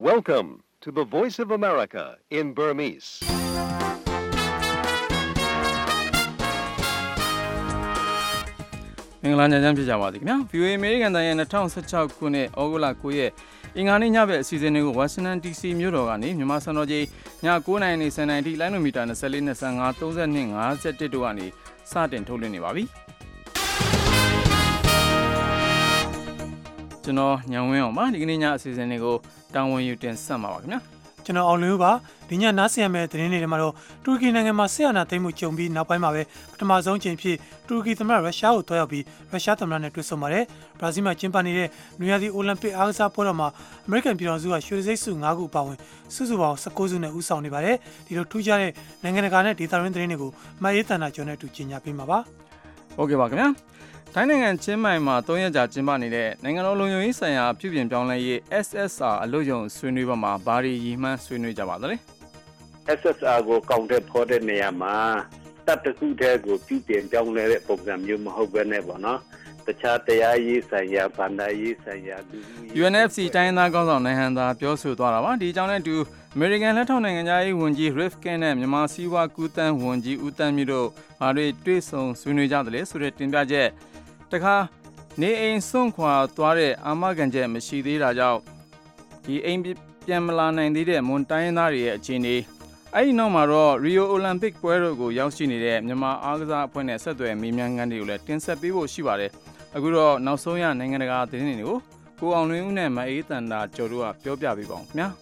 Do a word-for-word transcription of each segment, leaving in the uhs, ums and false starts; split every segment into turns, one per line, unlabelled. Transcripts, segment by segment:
Welcome to the Voice of America in Burmese.
။မင်္ဂလာညချမ်းဖြစ်ကြပါသည်ခင်ဗျာ။ ဗီ အို အေ အမေရိကန်တိုင်းရဲ့၂၀၁၆ခုနှစ်ဩဂုတ်လ၉ရက်အင်္ဂါနေ့ညဘက်အစီအစဉ်တွေကို Washington ဒီ စီ မြို့တော်ကနေမြန်မာစံတော်ချိန်ည၉နာရီနေ၁၀နာရီထိလိုင်းနိုမီတာ၂၄ ၂၅ ၃၂ ၅၁တို့ကနေစတင်ထုတ်လွှင့်နေပါပြီ။ကျွန်တော်ညံဝင်းအောင်ပါဒီကနေ့ညအစီအစဉ်တွေကိုတာဝန်ယူတင်ဆက်မှာပါခင်ဗျာ
။ကျွန်တော်အောင်လင်းဦးပါဒီညနားဆင်ရမယ့်သတင်းတွေထဲမှာတော့တူရကီနိုင်ငံမှာဆီယနာသိမ်းမှုကြုံပြီးနောက်ပိုင်းမှာပဲပထမဆုံးအကြိမ်ဖြစ်တူရကီသမ္မတရုရှားကိုတွားရောက်ပြီးရုရှားသမ္မတနဲ့တွေ့ဆုံပါတယ်။ဘရာဇီးမှာကျင်းပနေတဲ့နွေရာသီအိုလံပစ်အားကစားပွဲတော်မှာအမေရိကန်ပြည်ထောင်စုကရွှေတံဆိပ်ဆု၅ခုအပါအဝင်စုစုပေါင်း၁၉ဆုနဲ့ဦးဆောင်နေပါတယ်။ဒီလိုထူးခြားတဲ့နိုင်ငံတကာနဲ့ဒေသတွင်းသတင်းတွေကိုမအေးတန်တာကျော်နဲ့အတူကြီးညာပေးမှာပါ
။ဟုတ်ကဲ့ပါခင်ဗျာ။ထိုင်းနိုင်ငံချင်းမိုင်မှာ၃ရက်ကြာကျင်းပနေတဲ့နိုင်ငံတော်လုံခြုံရေးဆိုင်ရာပြုပြင်ပြောင်းလဲရေး S S R အလို့ယုံဆွေးနွေးပွဲမှာဘာတွေရည်မှန်းဆွေးနွေးကြပါသလဲ
။ S S R ကိုကောင်တဲ့ဖော်တဲ့နေရာမှာတပ်တခုတည်းကိုပြုပြင်ပြောင်းလဲတဲ့ပုံစံမျိုးမဟုတ်ဘဲနဲ့ပေါ့နော်။တခြားတရားရေးဆိုင်ရာဗန္ဒာရေးဆိုင်ရာ
U N F C တိုင်းသားကောင်းဆောင်နိုင်ဟန်သာပြောဆိုသွားတာပါဒီအကြောင်းနဲ့အတူအမေရိကန်လက်ထောက်နိုင်ငံသားရေးဝန်ကြီး Rifkin နဲ့မြန်မာစီးပွားကူးသန်းဝန်ကြီးဦးတန်းမြင့်တို့ဘာတွေတွေ့ဆုံဆွေးနွေးကြသလဲဆိုတဲ့တင်ပြချက်တခါနေအိမ်စွန့်ခွာသွားတဲ့အာမခံချက်မရှိသေးတာကြောင့်ဒီအိမ်ပြန်မလာနိုင်သေးတဲ့မွန်တိုင်းသားတွေရဲ့အခြေအနေအဲ့ဒီနောက်မှာတော့ Rio Olympic ပွဲတော်ကိုရောက်ရှိနေတဲ့မြန်မာအားကစားအဖွဲ့နဲ့ဆက်သွယ်မေးမြန်းခန်းတွေကိုလည်းတင်ဆက်ပေးဖို့ရှိပါတယ်အခုတော့နောက်ဆုံးရနိုင်ငံတကာသတင်းတွေကိုကိုအောင်လွင်ဦးနဲ့မအေးတန်တာကျော်တို့ကပြောပြပေးပါအောင်ခင်ဗျာ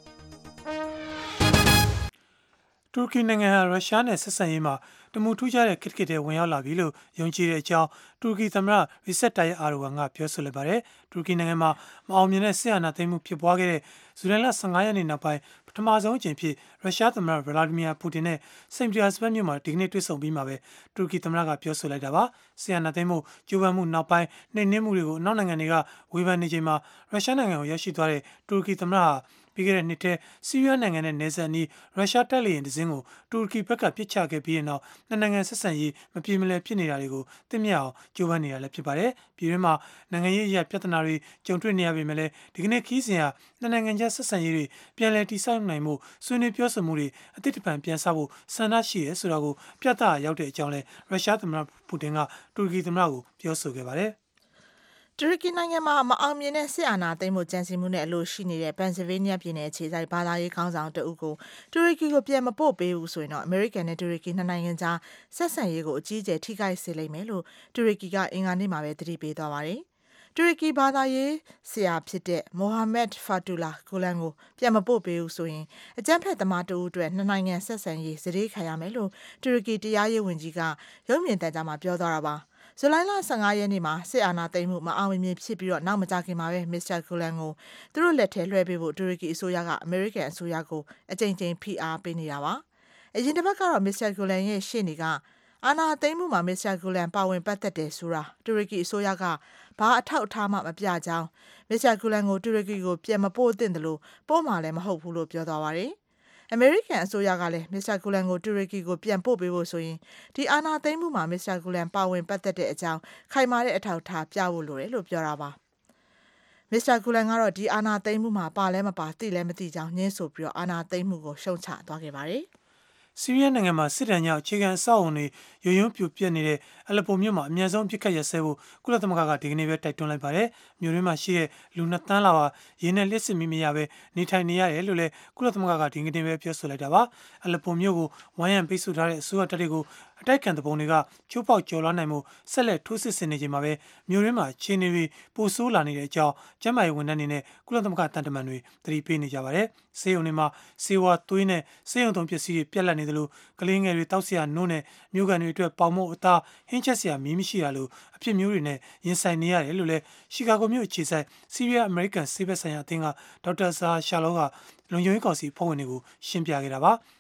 တူရကီနိုင်ငံဟာရုရှားနဲ့ဆက်ဆံရေးမှာတမူထူးခြားတဲ့ခက်ခက်တဲ့ဝင်ရောက်လာပြီလို့ယုံကြည်တဲ့အကြောင်းတူရကီသမ္မတရီဆက်တာယက်အာရိုဂန်ကပြောဆိုလိုက်ပါတယ်။တူရကီနိုင်ငံမှာမအောင်မြင်တဲ့ဆီယနာသိမ်းမှုဖြစ်ပွားခဲ့တဲ့ဇူလိုင်လ၁၅ရက်နေ့နောက်ပိုင်းပထမဆုံးအကြိမ်ဖြစ်ရုရှားသမ္မတဗလာဒီမီယာပူတင်နဲ့စိန့်ပီတာစဘတ်မြို့မှာဒီကနေ့တွေ့ဆုံပြီးမှာပဲတူရကီသမ္မတကပြောဆိုလိုက်တာပါ။ဆီယနာသိမ်းမှုကြိုးပမ်းမှုနောက်ပိုင်းနှိမ်နင်းမှုတွေကိုအနောက်နိုင်ငံတွေကဝေဖန်နေချိန်မှာရုရှားနိုင်ငံကိုရောက်ရှိသွားတဲ့တူရကီသမ္မတဟာပြီးခဲ့တဲ့နှစ်ထဲဆီးရီးယားနိုင်ငံနဲ့နယ်စပ်အနီးရုရှားတပ်လေယာဉ်တစ်စင်းကိုတူရကီဘက်ကပစ်ချခဲ့ပြီးတဲ့နောက်နှစ်နိုင်ငံဆက်ဆံရေးမပြေမလည်ဖြစ်နေတာတွေကိုသိမြအောင်ကြိုးပမ်းနေတာလည်းဖြစ်ပါတယ်။ပြည်တွင်းမှာနိုင်ငံရေးအရာပြဿနာတွေကြုံတွေ့နေရပေမဲ့လည်းဒီကနေ့ခီးစဉ်ဟာနှစ်နိုင်ငံကြားဆက်ဆံရေးတွေပြန်လည်တည်ဆောက်နိုင်မှုဆွေးနွေးပြောဆိုမှုတွေအသစ်တစ်ပံပြန်ဆောက်ဖို့ဆန္ဒရှိရဲဆိုတာကိုပြသရောက်တဲ့အကြောင်းလဲရုရှားသမ္မတပူတင်ကတူရကီသမ္မတကိုပြောဆိုခဲ့ပါတယ်။
တူရကီနိုင်ငံမှာမအောင်မြင်တဲ့စစ်အာဏာသိမ်းမှုကြံစည်မှုနဲ့အလို့ရှိနေတဲ့ပန်ဆယ်ဗေးနီးယားပြည်နယ်အခြေစိုက်ဘာသာရေးခေါင်းဆောင်တအုပ်ကိုတူရကီကိုပြန်မပို့ပေးဘူးဆိုရင်တော့အမေရိကန်နဲ့တူရကီနှစ်နိုင်ငံကြားဆက်ဆံရေးကိုအကြီးအကျယ်ထိခိုက်စေလိမ့်မယ်လို့တူရကီကအင်္ဂါနေ့မှာပဲသတိပေးသွားပါတယ်။တူရကီဘာသာရေးဆရာဖြစ်တဲ့မိုဟာမက်ဖာတူလာဂိုလန်ကိုပြန်မပို့ပေးဘူးဆိုရင်အကြမ်းဖက်သမားတအုပ်အတွက်နှစ်နိုင်ငံဆက်ဆံရေးစတေးခံရမယ်လို့တူရကီတရားရေးဝန်ကြီးကရုပ်မြင်သံကြားမှာပြောသွားတာပါ။ဇူလိုင်လ၁၅ရက်နေ့မှာစစ်အာဏာသိမ်းမှုမအောင်မြင်ဖြစ်ပြီးတော့နောက်မကြခင်မှာပဲမစ္စတာဂိုလန်ကိုသူတို့လက်ထဲလွှဲပေးဖို့တူရကီအစိုးရကအမေရိကန်အစိုးရကိုအကြိမ်ကြိမ်ဖိအားပေးနေတာပါ။အရင်တစ်ပတ်ကတော့မစ္စတာဂိုလန်ရဲ့ရှေ့နေကအာဏာသိမ်းမှုမှာမစ္စတာဂိုလန်ပါဝင်ပတ်သက်တယ်ဆိုတာတူရကီအစိုးရကဘာအထောက်အထားမှမပြကြောင်းမစ္စတာဂိုလန်ကိုတူရကီကိုပြန်မပို့သင့်တယ်လို့ပို့မှလည်းမဟုတ်ဘူးလို့ပြောသွားပါတယ်။အမေရိကန်အစိုးရကလည်းမစ္စတာဂိုလန်ကိုတူရကီကိုပြန်ပို့ပေးဖို့ဆိုရင်ဒီအာဏာသိမ်းမှုမှာမစ္စတာဂိုလန်ပါဝင်ပတ်သက်တဲ့အကြောင်းခိုင်မာတဲ့အထောက်အထားပြဖို့လိုတယ်လို့ပြောတာပါမစ္စတာဂိုလန်ကတော့ဒီအာဏာသိမ်းမှုမှာပါလဲမပါသိလဲမသိကြောင်းညှင်းဆိုပြီးတော့အာဏာသိမ်းမှုကိုရှုံချသွားခဲ့ပါတယ်
ဆီးရီးယားနိုင်ငံမှာစစ်တပ်ကြောင့်အခြေခံအဆောက်အုံတွေရုံရုံပြိုပြက်နေတဲ့အလက်ပိုမြို့မှာအများဆုံးပြစ်ခတ်ရဆဲဖို့ကုလသမဂ္ဂကဒီကနေ့ပဲတိုက်တွန်းလိုက်ပါတယ်။မြို့ရင်းမှာရှိတဲ့လူနှစ်သန်းလောက်ဟာရင်းနဲ့လျှက်စစ်မိမရပဲနေထိုင်နေရတယ်လို့လည်းကုလသမဂ္ဂကဒီကနေ့ပဲပြောဆိုလိုက်တာပါ။အလက်ပိုမြို့ကိုဝိုင်းရံပိတ်ဆို့ထားတဲ့အစိုးရတပ်တွေကိုအတိုက်ခံတပုံတွေကချိုးပေါက်ကျော်လွှားနိုင်မှုဆက်လက်ထိုးစစ်ဆင်နေချိန်မှာပဲမြို့ရင်းမှာခြေနေတွေပိုဆိုးလာနေတဲ့အကြောင်းကျန်းမာရေးဝန်ထမ်းတွေနဲ့ကုလသမဂ္ဂတန်တမန်တွေသတိပေးနေကြပါတယ်။ဆေးရုံတွေမှာဆေးဝါးသွေးနဲ့ဆေးရုံသုံးပစ္စည်းတွေပြက်လက်နေတယ်လို့ကလေးငယ်တွေတောက်ဆရာနို့နဲ့မြို့ကန်တွေအတွက်ပေါင်မုတ်အသားဟင်းချက်ဆရာမီးမရှိတာလို့အဖြစ်မျိုးတွေနဲ့ရင်ဆိုင်နေရတယ်လို့လည်းရှီကာဂိုမြို့အခြေစိုက်ဆီးရီးယားအမေရိကန်ဆေးဘက်ဆိုင်ရာအသင်းကဒေါက်တာဆာရှာလောကလုံခြုံရေးကောင်စီဖွဲ့ဝင်တွေကိုရှင်းပြခဲ့တာပါ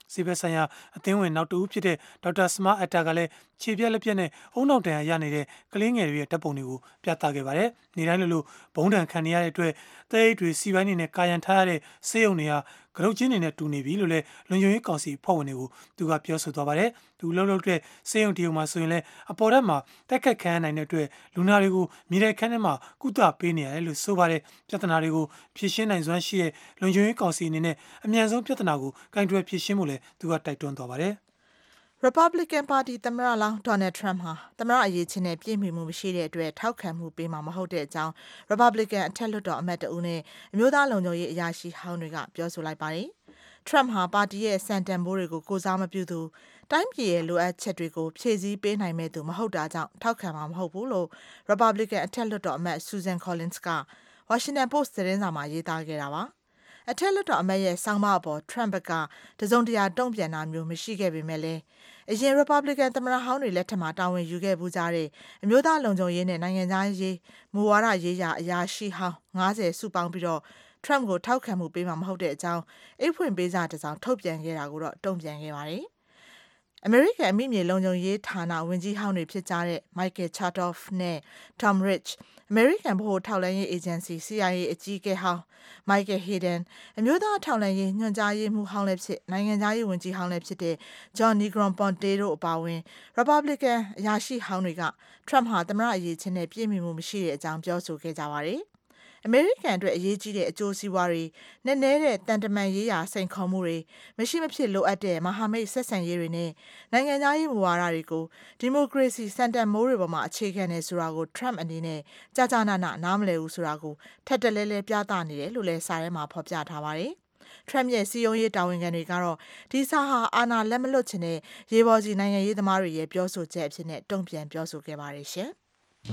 စီဘက်ဆိုင်ရာအသင်းဝင်နောက်တူဖြစ်တဲ့ဒေါက်တာစမာအက်တာကလည်းခြေပြက်လက်ပြက်နဲ့အုံနောက်တန်ရနေတဲ့ကလေးငယ်တွေရဲ့ဓာတ်ပုံတွေကိုပြသခဲ့ပါတယ်။နေတိုင်းလိုလိုဘုံတန်ခံနေရတဲ့အတွက်သဲအိတ်တွေစီပိုင်းတွေနဲ့ကာယံထားရတဲ့ဆေးရုံတွေဟာကရုတ်ချင်းတွေနဲ့တူနေပြီလို့လည်းလွန်ကျွေးကောင်စီဖွဲ့ဝင်တွေကိုသူကပြောဆိုသွားပါတယ်။သူလှုပ်လှုပ်တဲ့ဆေးရုံတရုံမှာဆိုရင်လည်းအပေါ်ဓာတ်မှာတက်ခတ်ခံရနိုင်တဲ့အတွက်လူနာတွေကိုမြေတိုင်ခန်းထဲမှာကုသပေးနေရတယ်လို့ဆိုပါတယ်။ပြဿနာတွေကိုဖြေရှင်းနိုင်စွမ်းရှိတဲ့လွန်ကျွေးကောင်စီအနေနဲ့အမြန်ဆုံးပြဿနာကိုကင်တွယ်ဖြေရှင်းဖို့လည်းသူကတိုက်တွန်းသွားပါတယ်။
Republican Party သမ္မတလောင်း Donald Trump ဟာသမ္မတအရေးချင်းနဲ့ပြည်မိမှုမရှိတဲ့အတွက်ထောက်ခံမှုပေးမှာမဟုတ်တဲ့အကြောင်း Republican အထက်လွှတ်တော်အမတ်တဦးနဲ့အမျိုးသားလုံခြုံရေးအရာရှိဟောင်းတွေကပြောဆိုလိုက်ပါတယ်။ Trump ဟာပါတီရဲ့စံတန်ဖိုးတွေကိုကိုစားမပြုသူတိုင်းပြည်ရဲ့လိုအပ်ချက်တွေကိုဖြည့်ဆည်းပေးနိုင်မဲ့သူမဟုတ်တာကြောင့်ထောက်ခံမှာမဟုတ်ဘူးလို့ Republican အထက်လွှတ်တော်အမတ် Susan Collins က Washington Post သတင်းစာမှာရေးသားခဲ့တာပါ။အထက်လွှတ်တော်အမတ်ရဲ့ဆောင်းပါးအပေါ် Trump ကတစုံတရာတုံ့ပြန်တာမျိုးမရှိခဲ့ပေမဲ့လည်းအရင် Republican သမ္မတဟောင်းတွေလက်ထက်မှာတာဝန်ယူခဲ့ပူးကြတဲ့အမျိုးသားလုံခြုံရေးနဲ့နိုင်ငံသားရေးမူဝါဒရေးရာအရာရှိဟောင်း၅၀စုပေါင်းပြီးတော့ Trump ကိုထောက်ခံမှုပေးမှာမဟုတ်တဲ့အကြောင်းအိတ်ဖွင့်ပေးစာတစ်စောင်ထုတ်ပြန်ခဲ့တာကိုတော့တုံ့ပြန်ခဲ့ပါတယ်။ အမေရိကန်အမိမြေလုံခြုံရေးဌာနဝန်ကြီးဟောင်းတွေဖြစ်ကြတဲ့ Michael Chertoff နဲ့ Tom Ridge အမေရိကန်ဗဟိုထောက်လှမ်းရေးအေဂျင်စီ C I A အကြီးအကဲဟောင်း Michael Hayden အမျိုးသားထောက်လှမ်းရေးညွှန်ကြားရေးမှူးဟောင်းလည်းဖြစ်နိုင်ငံသားရေးဝန်ကြီးဟောင်းလည်းဖြစ်တဲ့ John Negroponte တို့အပါအဝင် Republican အရာရှိဟောင်းတွေက Trump ဟာသမ္မတအရေးချင်းနဲ့ပြည့်မီမှုမရှိတဲ့အကြောင်းပြောဆိုခဲ့ကြပါတယ်။အမေရိကန်အတွက်အရေးကြီးတဲ့အကျိုးစီးပွားတွေနဲ့နဲတဲ့တန်တမန်ရေးရာစိန်ခေါ်မှုတွေမရှိမဖြစ်လိုအပ်တဲ့မဟာမိတ်ဆက်ဆံရေးတွေနဲ့နိုင်ငံသားရေးမူဝါဒတွေကိုဒီမိုကရေစီစံတန်မိုးတွေပေါ်မှာအခြေခံနေဆိုတာကို Trump အနေနဲ့ကြာကြာနာနာနားမလည်ဘူးဆိုတာကိုထပ်တလဲလဲပြသနေတယ်လို့လည်းစာထဲမှာဖော်ပြထားပါတယ်။ Trump ရဲ့စီယုံရေးတာဝန်ခံတွေကတော့ဒီစာဟာအာဏာလက်မလွတ်ချင်တဲ့ရေပေါ်ကြီးနိုင်ငံရေးသမားတွေရဲ့ပြောဆိုချက်အဖြစ်နဲ့တုံ့ပြန်ပြောဆိုခဲ့ပါတယ်ရှင်။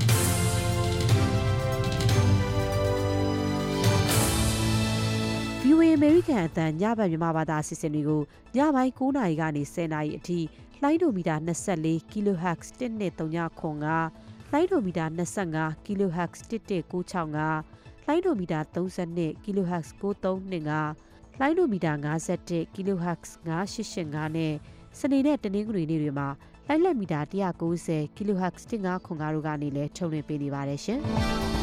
ဗီအိုအေ American အသံညဘက်မြန်မာဘာသာအစီအစဉ်တွေကိုညပိုင်း၉နာရီကနေ၁၀နာရီအထိလိုင်းဒိုမီတာ၂၄ kHz တစ်နှစ်၃ညခွန်ကလိုင်းဒိုမီတာ၂၅ kHz တစ်တစ်၉၆ငါလိုင်းဒိုမီတာ၃၂ kHz ၉၃၂ငါလိုင်းဒိုမီတာ၅၁ kHz ၅၈၈ငါနဲ့စနေနဲ့တနင်္ဂနွေနေ့တွေမှာလိုင်းလက်မီတာ၁၉၀ kHz တစ်၅ခွန်ကားတို့ကနေလည်းထုတ်လွှင့်ပေးနေပါတယ်ရှင်။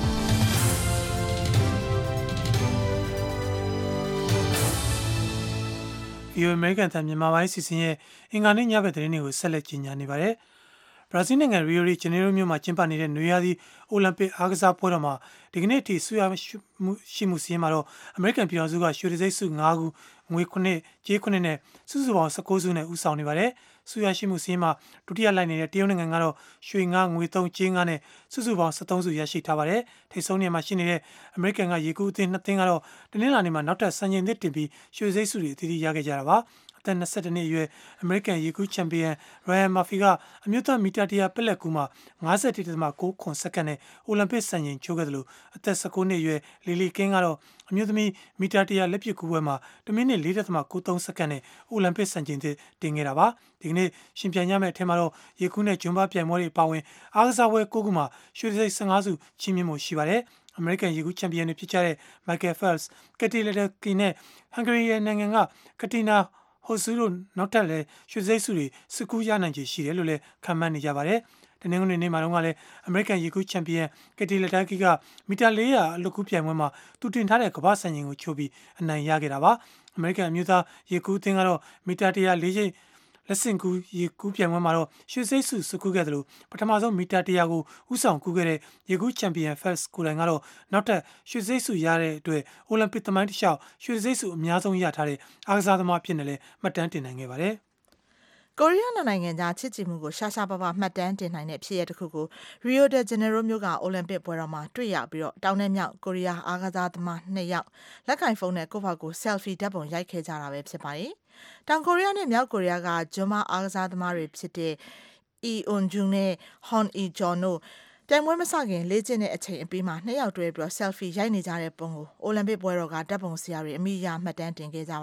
ဗီအိုအေ American အသံမြန်မာပိုင်းစီစဉ်ရဲ့အင်္ဂါနေ့ညဘက်သတင်းတွေကိုဆက်လက်ကြီးညာနေပါတယ်။ဘရာဇီးနိုင်ငံရီယိုဒီဂျနေရိုမြို့မှာကျင်းပနေတဲ့နွေရာသီအိုလံပစ်အားကစားပွဲတော်မှာဒီကနေ့အထိဆူရမှုရှိမှုစီးရင်မှာတော့အမေရိကန်ပြည်ထောင်စုကရွှေတံဆိပ်ဆု၅ခုငွေခုနှစ်ကြေးခုနှစ်နဲ့စုစုပေါင်း၁၉ဆုနဲ့ဦးဆောင်နေပါတယ်။ဆူရရှိမှုစီးရင်မှာဒုတိယလိုက်နေတဲ့တရုတ်နိုင်ငံကတော့ရွှေငါးငွေသုံးကြေးငါးနဲ့စုစုပေါင်း၁၃ဆုရရှိထားပါတယ်။ထိပ်ဆုံးနေရာမှာရှိနေတဲ့အမေရိကန်ကရေကူးအသင်းနှစ်သင်းကတော့တနင်္လာနေ့မှာနောက်ထပ်စံချိန်သစ်တင်ပြီးရွှေတံဆိပ်ဆုတွေအသီးသီးရခဲ့ကြတာပါ။အသက်၂၁နှစ်အရွယ်အမေရိကန်ရေကူးချန်ပီယံ Ryan Murphy ကအမျိုးသားမီတာတရာပက်လက်ကူးမှာ၅၁ဒသမ၉ခွန်စက္ကန့်နဲ့အိုလံပစ်စံချိန်ချိုးခဲ့တယ်လို့အသက်၁၉နှစ်အရွယ်လီလီကင်းကတော့အမျိုးသမီးမီတာတရာလက်ပစ်ကူးပွဲမှာတမိနစ်၄ဒသမ၉၃စက္ကန့်နဲ့အိုလံပစ်စံချိန်သစ်တင်ခဲ့တာပါဒီကနေ့ရှင်ပြိုင်ကြမယ့်အထက်မှာတော့ရေကူးနဲ့ဂျွန်ဘာပြိုင်ပွဲတွေပါဝင်အားကစားပွဲ၉ခုမှာရွှေတံဆိပ်၁၅ဆုချီးမြှင့်မှုရှိပါတယ်အမေရိကန်ရေကူးချန်ပီယံတွေဖြစ်ကြတဲ့ Michael Phelps, Katie Ledecky နဲ့ Hungary နိုင်ငံက Katinaဟိုဆူတို့နောက်ထပ်လည်းရွှေတံဆိပ်ဆုတွေစုကူးရနိုင်ခြေရှိတယ်လို့လည်းခန့်မှန်းနေကြပါတယ်။တနင်္ဂနွေနေ့မှာတော့လည်းအမေရိကန်ရေကူးချန်ပီယံကက်တီလက်တာကီကမီတာ၄ရာအလွတ်ကူးပြိုင်ပွဲမှာသူတင်ထားတဲ့ကမ္ဘာ့စံချိန်ကိုချိုးပြီးအနိုင်ရခဲ့တာပါ။အမေရိကန်အမျိုးသားရေကူးအသင်းကတော့မီတာတရာလေးချိန်လက်ဆင့်ကူးရေကူးပြိုင်ပွဲမှာတော့ရွှေစိတ်စုစုကူးခဲ့တယ်လို့ပထမဆုံးမီတာတရာကိုဥဆောင်ကူးခဲ့တဲ့ရေကူးချန်ပီယံ Phelps ကိုယ်တိုင်ကတော့နောက်ထပ်ရွှေစိတ်စုရတဲ့အတွက်အိုလံပစ်သမိုင်းတစ်လျှောက်ရွှေစိတ်စုအများဆုံးရထားတဲ့အားကစားသမားဖြစ်နေလဲမှတ်တမ်းတင်နိုင်ခဲ့ပါတယ်
။ကိုရီးယားနိုင်ငံကြားချစ်ကြည်မှုကိုရှာရှာပါပါမှတ်တမ်းတင်နိုင်တဲ့ဖြစ်ရပ်တစ်ခုကို Rio de Janeiro မြို့ကအိုလံပစ်ပွဲတော်မှာတွေ့ရပြီးတော့တောင်နဲ့မြောက်ကိုရီးယားအားကစားသမားနှစ်ယောက်လက်ကင်ဖုန်းနဲ့ကိုယ့်ဘာကို selfie ဓာတ်ပုံရိုက်ခဲ့ကြတာပဲဖြစ်ပါတယ်။တောင်ကိုရီးယားနဲ့မြောက်ကိုရီးယားကဂျွန်မာအားကစားသမားတွေဖြစ်တဲ့ Lee Eun-jung နဲ့ Hon E-jeon တို့ပြိုင်ပွဲမစခင်လေ့ကျင့်တဲ့အချိန်အပြီးမှာနှစ်ယောက်တွဲပြီးတော့ selfie ရိုက်နေကြတဲ့ပုံကိုအိုလံပစ်ပွဲတော်ကဓာတ်ပုံဆရာတွေအမိအယမှတ်တမ်းတင်ခဲ့ကြပါတယ်။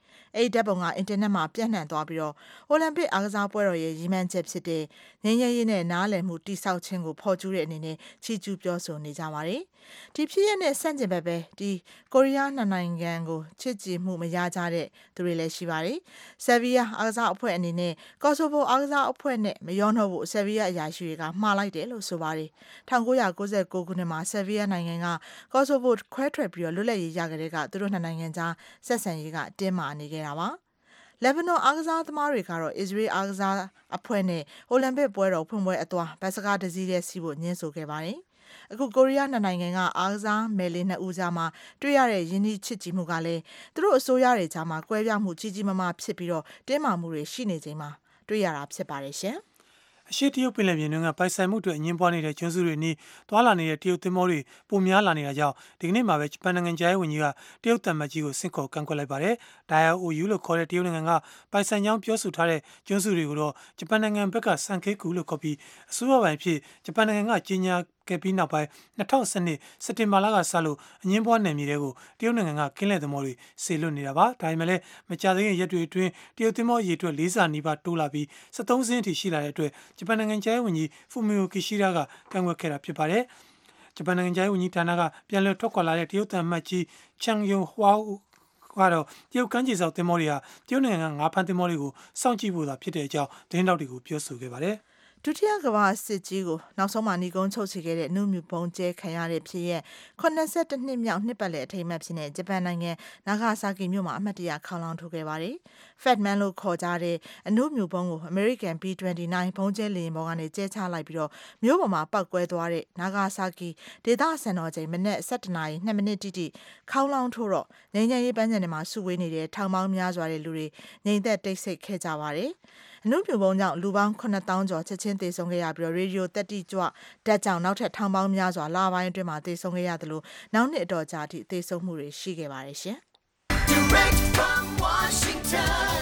။အဲ့ဒီဓာတ်ပုံကအင်တာနက်မှာပြန့်နှံ့သွားပြီးတော့အိုလံပစ်အားကစားပွဲတော်ရဲ့ရည်မှန်းချက်ဖြစ်တဲ့ငြိမ်းချမ်းရေးနဲ့နားလည်မှုတိဆောက်ခြင်းကိုဖော်ကျူးတဲ့အနေနဲ့ချီးကျူးပြောဆိုနေကြပါတယ်။ဒီဖြစ်ရပ်နဲ့ဆန့်ကျင်ဘက်ပဲဒီကိုရီးယားနှစ်နိုင်ငံကိုချစ်ကြည်မှုမရကြတဲ့သူတွေလည်းရှိပါတယ်။ဆယ်ဗီးယားအားကစားအဖွဲ့အနေနဲ့ကော်ဆိုဗိုအားကစားအဖွဲ့နဲ့မရောနှောဖို့ဆယ်ဗီးယားအရာရှိတွေကမှားလိုက်တယ်လို့ဆိုပါတယ်။၁၉၉၉ခုနှစ်မှာဆယ်ဗီးယားနိုင်ငံကကော်ဆိုဗိုခွဲထွက်ပြီးတော့လွတ်လပ်ရေးရခဲ့တဲ့ကသူတို့နှစ်နိုင်ငံကြားဆက်ဆံရေးကတင်းမာနေခဲ့တာပါ။လက်ဘနွန်အားကစားသမားတွေကတော့အစ္စရေးအားကစားအဖွဲ့နဲ့အိုလံပစ်ပွဲတော်ဖွင့်ပွဲအသွားဘတ်စကားတစည်းတဲ့စီးဖို့ညှင်းဆိုခဲ့ပါတယ်။အခုကိုရီးယားနှစ်နိုင်ငံကအားကစားမယ်လေးနှစ်ဦးကြားမှာတွေ့ရတဲ့ယဉ်ကျေးချစ်ကြည်မှုကလည်းသူတို့အစိုးရတွေကြားမှာကွဲပြားမှုကြီးကြီးမားမားဖြစ်ပြီးတော့တင်းမာမှုတွေရှိနေချိန်မှာတွေ့ရတာဖြစ်ပါတယ်ရှင်။
အရှိတရုတ်ပင်လယ်ပြင်တွေကပိုင်ဆိုင်မှုတွေအငင်းပွားနေတဲ့ကျွန်းစုတွေနီးသွာလာနေတဲ့တရုတ်သင်္ဘောတွေပုံများလာနေတာကြောင့်ဒီကနေ့မှာပဲဂျပန်နိုင်ငံကြားရေးဝန်ကြီးကတရုတ်တမန်ကြီးကိုဆင့်ခေါ်ကန့်ကွက်လိုက်ပါတယ်။ ဒိုင်ယာအိုယူလို့ခေါ်တဲ့တရုတ်နိုင်ငံကပိုင်ဆိုင်ကြောင်းပြောဆိုထားတဲ့ကျွန်းစုတွေကိုတော့ဂျပန်နိုင်ငံဘက်ကစံခေကူလို့ခေါ်ပြီးအစိုးရပိုင်ဖြစ်ဂျပန်နိုင်ငံကကြီးညာခဲ့ပြီးနောက်ပိုင်း၂၀၁၂စက်တင်ဘာလကစလို့အငင်းပွားနယ်မြေတွေကိုတရုတ်နိုင်ငံကကင်းလှည့်သင်္ဘောတွေဆေလွတ်နေတာပါ။ဒါပေမဲ့လည်းမကြာသေးခင်ရက်တွေအတွင်းတရုတ်သင်္ဘောအရေအတွက်လေးဆနီးပါးတိုးလာပြီး၁၃စင်းအထိရှိလာတဲ့အတွက်ဂျပန်နိုင်ငံကြားရေးဝန်ကြီးဖူမီယိုကီရှိရာကကန့်ကွက်ခဲ့တာဖြစ်ပါတယ်။ဂျပန်နိုင်ငံကြားရေးဝန်ကြီးဌာနကပြန်လည်ထွက်ခွာလာတဲ့တရုတ်တန်မှတ်ကြီးချန်ယုံဟွာကတော့တရုတ်ကမ်းခြေစောက်သင်္ဘောတွေဟာတရုတ်နိုင်ငံကငါးဖမ်းသင်္ဘောတွေကိုစောင့်ကြည့်ဖို့သာဖြစ်တဲ့အကြောင်းသတင်းတောက်တွေကိုပြောဆိုခဲ့ပါတယ်။
ဒုတိယကမ္ဘာစစ်ကြီးကိုနောက်ဆုံးမှာဏီကုန်းချုပ်ချယ်ခဲ့တဲ့နှုတ်မြူပုံကျဲခံရတဲ့ဖြစ်ရပ်ခုနှစ်နှစ်မြောက်နှစ်ပတ်လည်အထိမ်းအမှတ်ဖြစ်တဲ့ဂျပန်နိုင်ငံနာဂါဆာကီမြို့မှာအမှတ်တရခေါင်းလောင်းထိုးခဲ့ပါတယ်။ Fat Man လို့ခေါ်ကြတဲ့အနှုတ်မြူပုံကို American ဘီ ၂၉ ဘုံကျဲလေယာဉ်ပေါ်ကနေကျဲချလိုက်ပြီးတော့မြို့ပေါ်မှာပောက်ကွဲသွားတဲ့နာဂါဆာကီဒေသစံတော်ချိန်မနက်၁၇နာရီ၂မိနစ်တိတိခေါင်းလောင်းထိုးတော့ငြိမ်းချမ်းရေးပန်းခြံထဲမှာစုဝေးနေတဲ့ထောင်ပေါင်းများစွာတဲ့လူတွေငြိမ်သက်တိတ်ဆိတ်ခဲ့ကြပါတယ်။အနှုတ်မြူပုံကြောင့်လူပေါင်းခုနှစ်သောင်းကျော်ချက်ချင်းသေဆုံးခဲ့ရပြီးတော့ရေဒီယိုတက်တိကြွဓာတ်ကြောင့်နောက်ထပ်ထောင်ပေါင်းများစွာလပိုင်းအတွင်းမှာသေဆုံးခဲ့ရသလိုနောက်နှစ်အတော်ကြာအထိသေဆုံးမှုတွေရှိခဲ့ပါတယ်ရှင်။ Direct from Washington,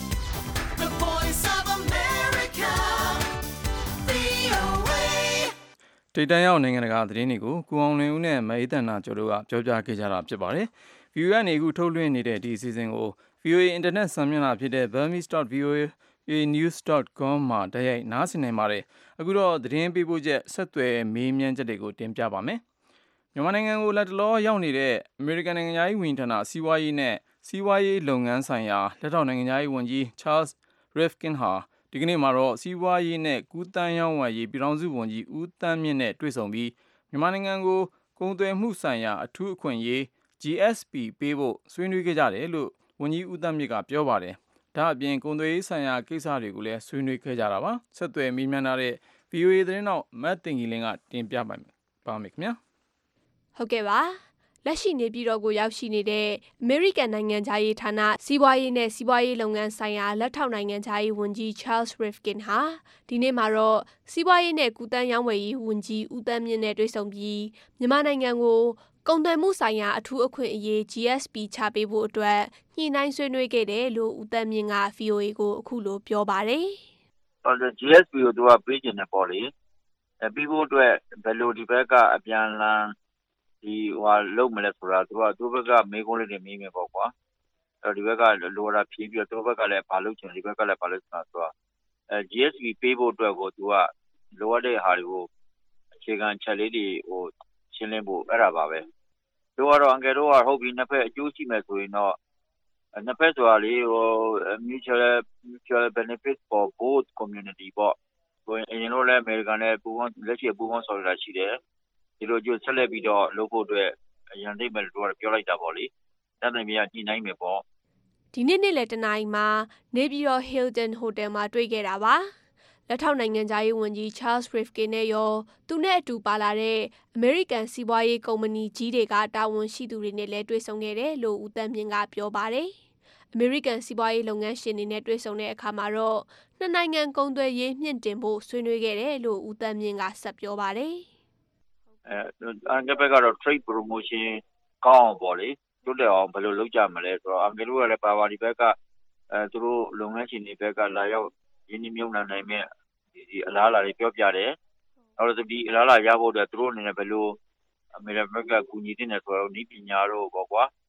the Voice of America, ဗွီအိုအေ
တိတ်တန်းရောက်နိုင်ငံတကာသတင်းတွေကိုကိုအောင်လင်းဦးနဲ့မအေးတန်နာကျော်တို့ကပြောပြခဲ့ကြတာဖြစ်ပါတယ်။ ဗီအိုအေကနေအခုထုတ်လွှင့်နေတဲ့ဒီအစီအစဉ်ကို ဗီအိုအေ Internet ဆံမျက်နှာဖြစ်တဲ့ burmese dot v o a news dot com မှာတိုက်ရိုက်နားဆင်နိုင်ပါတယ်။အခုတော့သတင်းပေးပို့ချက်ဆက်သွယ်မေးမြန်းချက်တွေကိုတင်ပြပါမယ်။မြန်မာနိုင်ငံကိုလက်တလောရောက်နေတဲ့အမေရိကန်နိုင်ငံသားဝန်ကြီးဌာနစီးပွားရေးနဲ့စီးပွားရေးလုပ်ငန်းဆိုင်ရာလက်ထောက်နိုင်ငံသားဝန်ကြီး Charles Rivkin ဟာဒီကနေ့မှာတော့စီးပွားရေးနဲ့ကူးသန်းရောင်းဝယ်ရေးပြည်ထောင်စုဝန်ကြီးဦးသန်းမြင့်နဲ့တွေ့ဆုံပြီးမြန်မာနိုင်ငံကိုကုန်သွယ်မှုဆိုင်ရာအထူးအခွင့်အရေး G S P ပေးဖို့ဆွေးနွေးခဲ့ကြတယ်လို့ဝန်ကြီးဦးသန်းမြင့်ကပြောပါတယ်။ဒါအပြင်ကုန်သွယ်ရေးဆိုင်ရာကိစ္စတွေကိုလည်းဆွေးနွေးခဲ့ကြတာပါ။ဆက်သွယ်မေးမြန်းထားတဲ့ ဗီအိုအေ သတင်းတောက်မတ်တင်ကြီးလင်းကတင်ပြပါမယ်ခင်ဗျာ
။ဟုတ်ကဲ့ပါ။လက်ရှိနေပြည်တော်ကိုရောက်ရှိနေတဲ့အမေရိကန်နိုင်ငံသားရေးဌာနစီးပွားရေးနဲ့စီးပွားရေးလုပ်ငန်းဆိုင်ရာလက်ထောက်နိုင်ငံသားရေးဝန်ကြီး Charles Rivkin ဟာဒီနေ့မှာတော့စီးပွားရေးနဲ့ကုသန်းရောင်းဝယ်ရေးဝန်ကြီးဦးသန်းမြင့်နဲ့တွေ့ဆုံပြီးမြန်မာနိုင်ငံကိုကုန်သွယ်မှုဆိုင်ရာအထူးအခွင့်အရေး G S P ချပေးဖို့အတွက်ညှိနှိုင်းဆွေးနွေးခဲ့တယ်လို့ဦးသန်းမြင့်က ဗွီအိုအေကိုအခုလိုပြောပါတယ်
။ G S P ကိုသူကပေးချင်တယ်ပေါ့လေ။အဲပြီးဖို့အတွက်ဘယ်လိုဒီဘက်ကအပြန်အလှန်ဒီဟိုလုပ်မလဲဆိုတာသူကသူ့ဘက်ကမေးခွန်းလေးတွေမေးမယ်ပေါ့ကွာ။အဲဒီဘက်ကလိုတာဖြေပြီးတော့သူ့ဘက်ကလည်းဘာလုပ်ချင်ဒီဘက်ကလည်းဘာလုပ်ချင်တာဆိုတော့အဲ G S P ပေးဖို့အတွက်ကိုသူကလိုအပ်တဲ့ဟာတွေကိုအခြေခံချက်လေးတွေဟိုရှင်းလင်းဖို့အဲ့ဒါပါပဲ။တို့ကတော့အန်ကယ်တို့ကဟုတ်ပြီနှစ်ဖက်အကျိုးရှိမယ်ဆိုရင်တော့နှစ်ဖက်ဆိုတာလေဟို mutual mutual benefit for both community ပေါ့ဟိုအရင်လို့လည်းအမေရိကန်နဲ့ပူးပေါင်းလက်ရှိပူးပေါင်းဆောင်ရွက်တာရှိတယ်ဒီလိုကျဆက်လက်ပြီးတော့လုပ်ဖို့အတွက်အရင်သိမယ်တို့ကပြောလိုက်တာပေါ့လေတတ်နိုင်မြတ်ညှိနှိုင်းမယ်ပေါ့
ဒီနေ့နေ့လယ်တနာရီမှာနေပြည်တော် Hilton Hotel မှာတွေ့ခဲ့တာပါလက်ထောက်နိုင်ငံသားရေးဝန်ကြီး Charles Rivkin နဲ့ရောသူနဲ့အတူပါလာတဲ့အမေရိကန်စီးပွားရေးကုမ္ပဏီကြီးတွေကတာဝန်ရှိသူတွေနဲ့လည်းတွေ့ဆုံခဲ့တယ်လို့ဦးသန်းမြင့်ကပြောပါတယ်။အမေရိကန်စီးပွားရေးလုပ်ငန်းရှင်တွေနဲ့တွေ့ဆုံတဲ့အခါမှာတော့နှစ်နိုင်ငံကုန်သွယ်ရေးမြင့်တင်ဖို့ဆွေးနွေးခဲ့တယ်လို့ဦးသန်းမြင့်ကဆက်ပြောပါတယ်
။အဲအန်ကယ်ဘက်ကတော့ trade promotion ကောင်းအောင်ပေါ့လေတိုးတက်အောင်ဘယ်လိုလုပ်ကြမလဲဆိုတော့အန်ကယ်တို့ကလည်းပါပါဒီဘက်ကအဲသူတို့လုပ်ငန်းရှင်တွေဘက်ကလာရောက်ရင်းနှီးမြှုပ်နှံနိုင်မဲ့ဒီအလားအလာတွေပြောပြတယ်။နောက်တော့ဒီအလားအလာရဖို့အတွက်သူတို့အနေနဲ့ဘယ်လိုအမေရိကန်ဘက်ကကူညီတင်တယ်ဆိုတော့ဤပညာတို့ပေါ့ကွာ။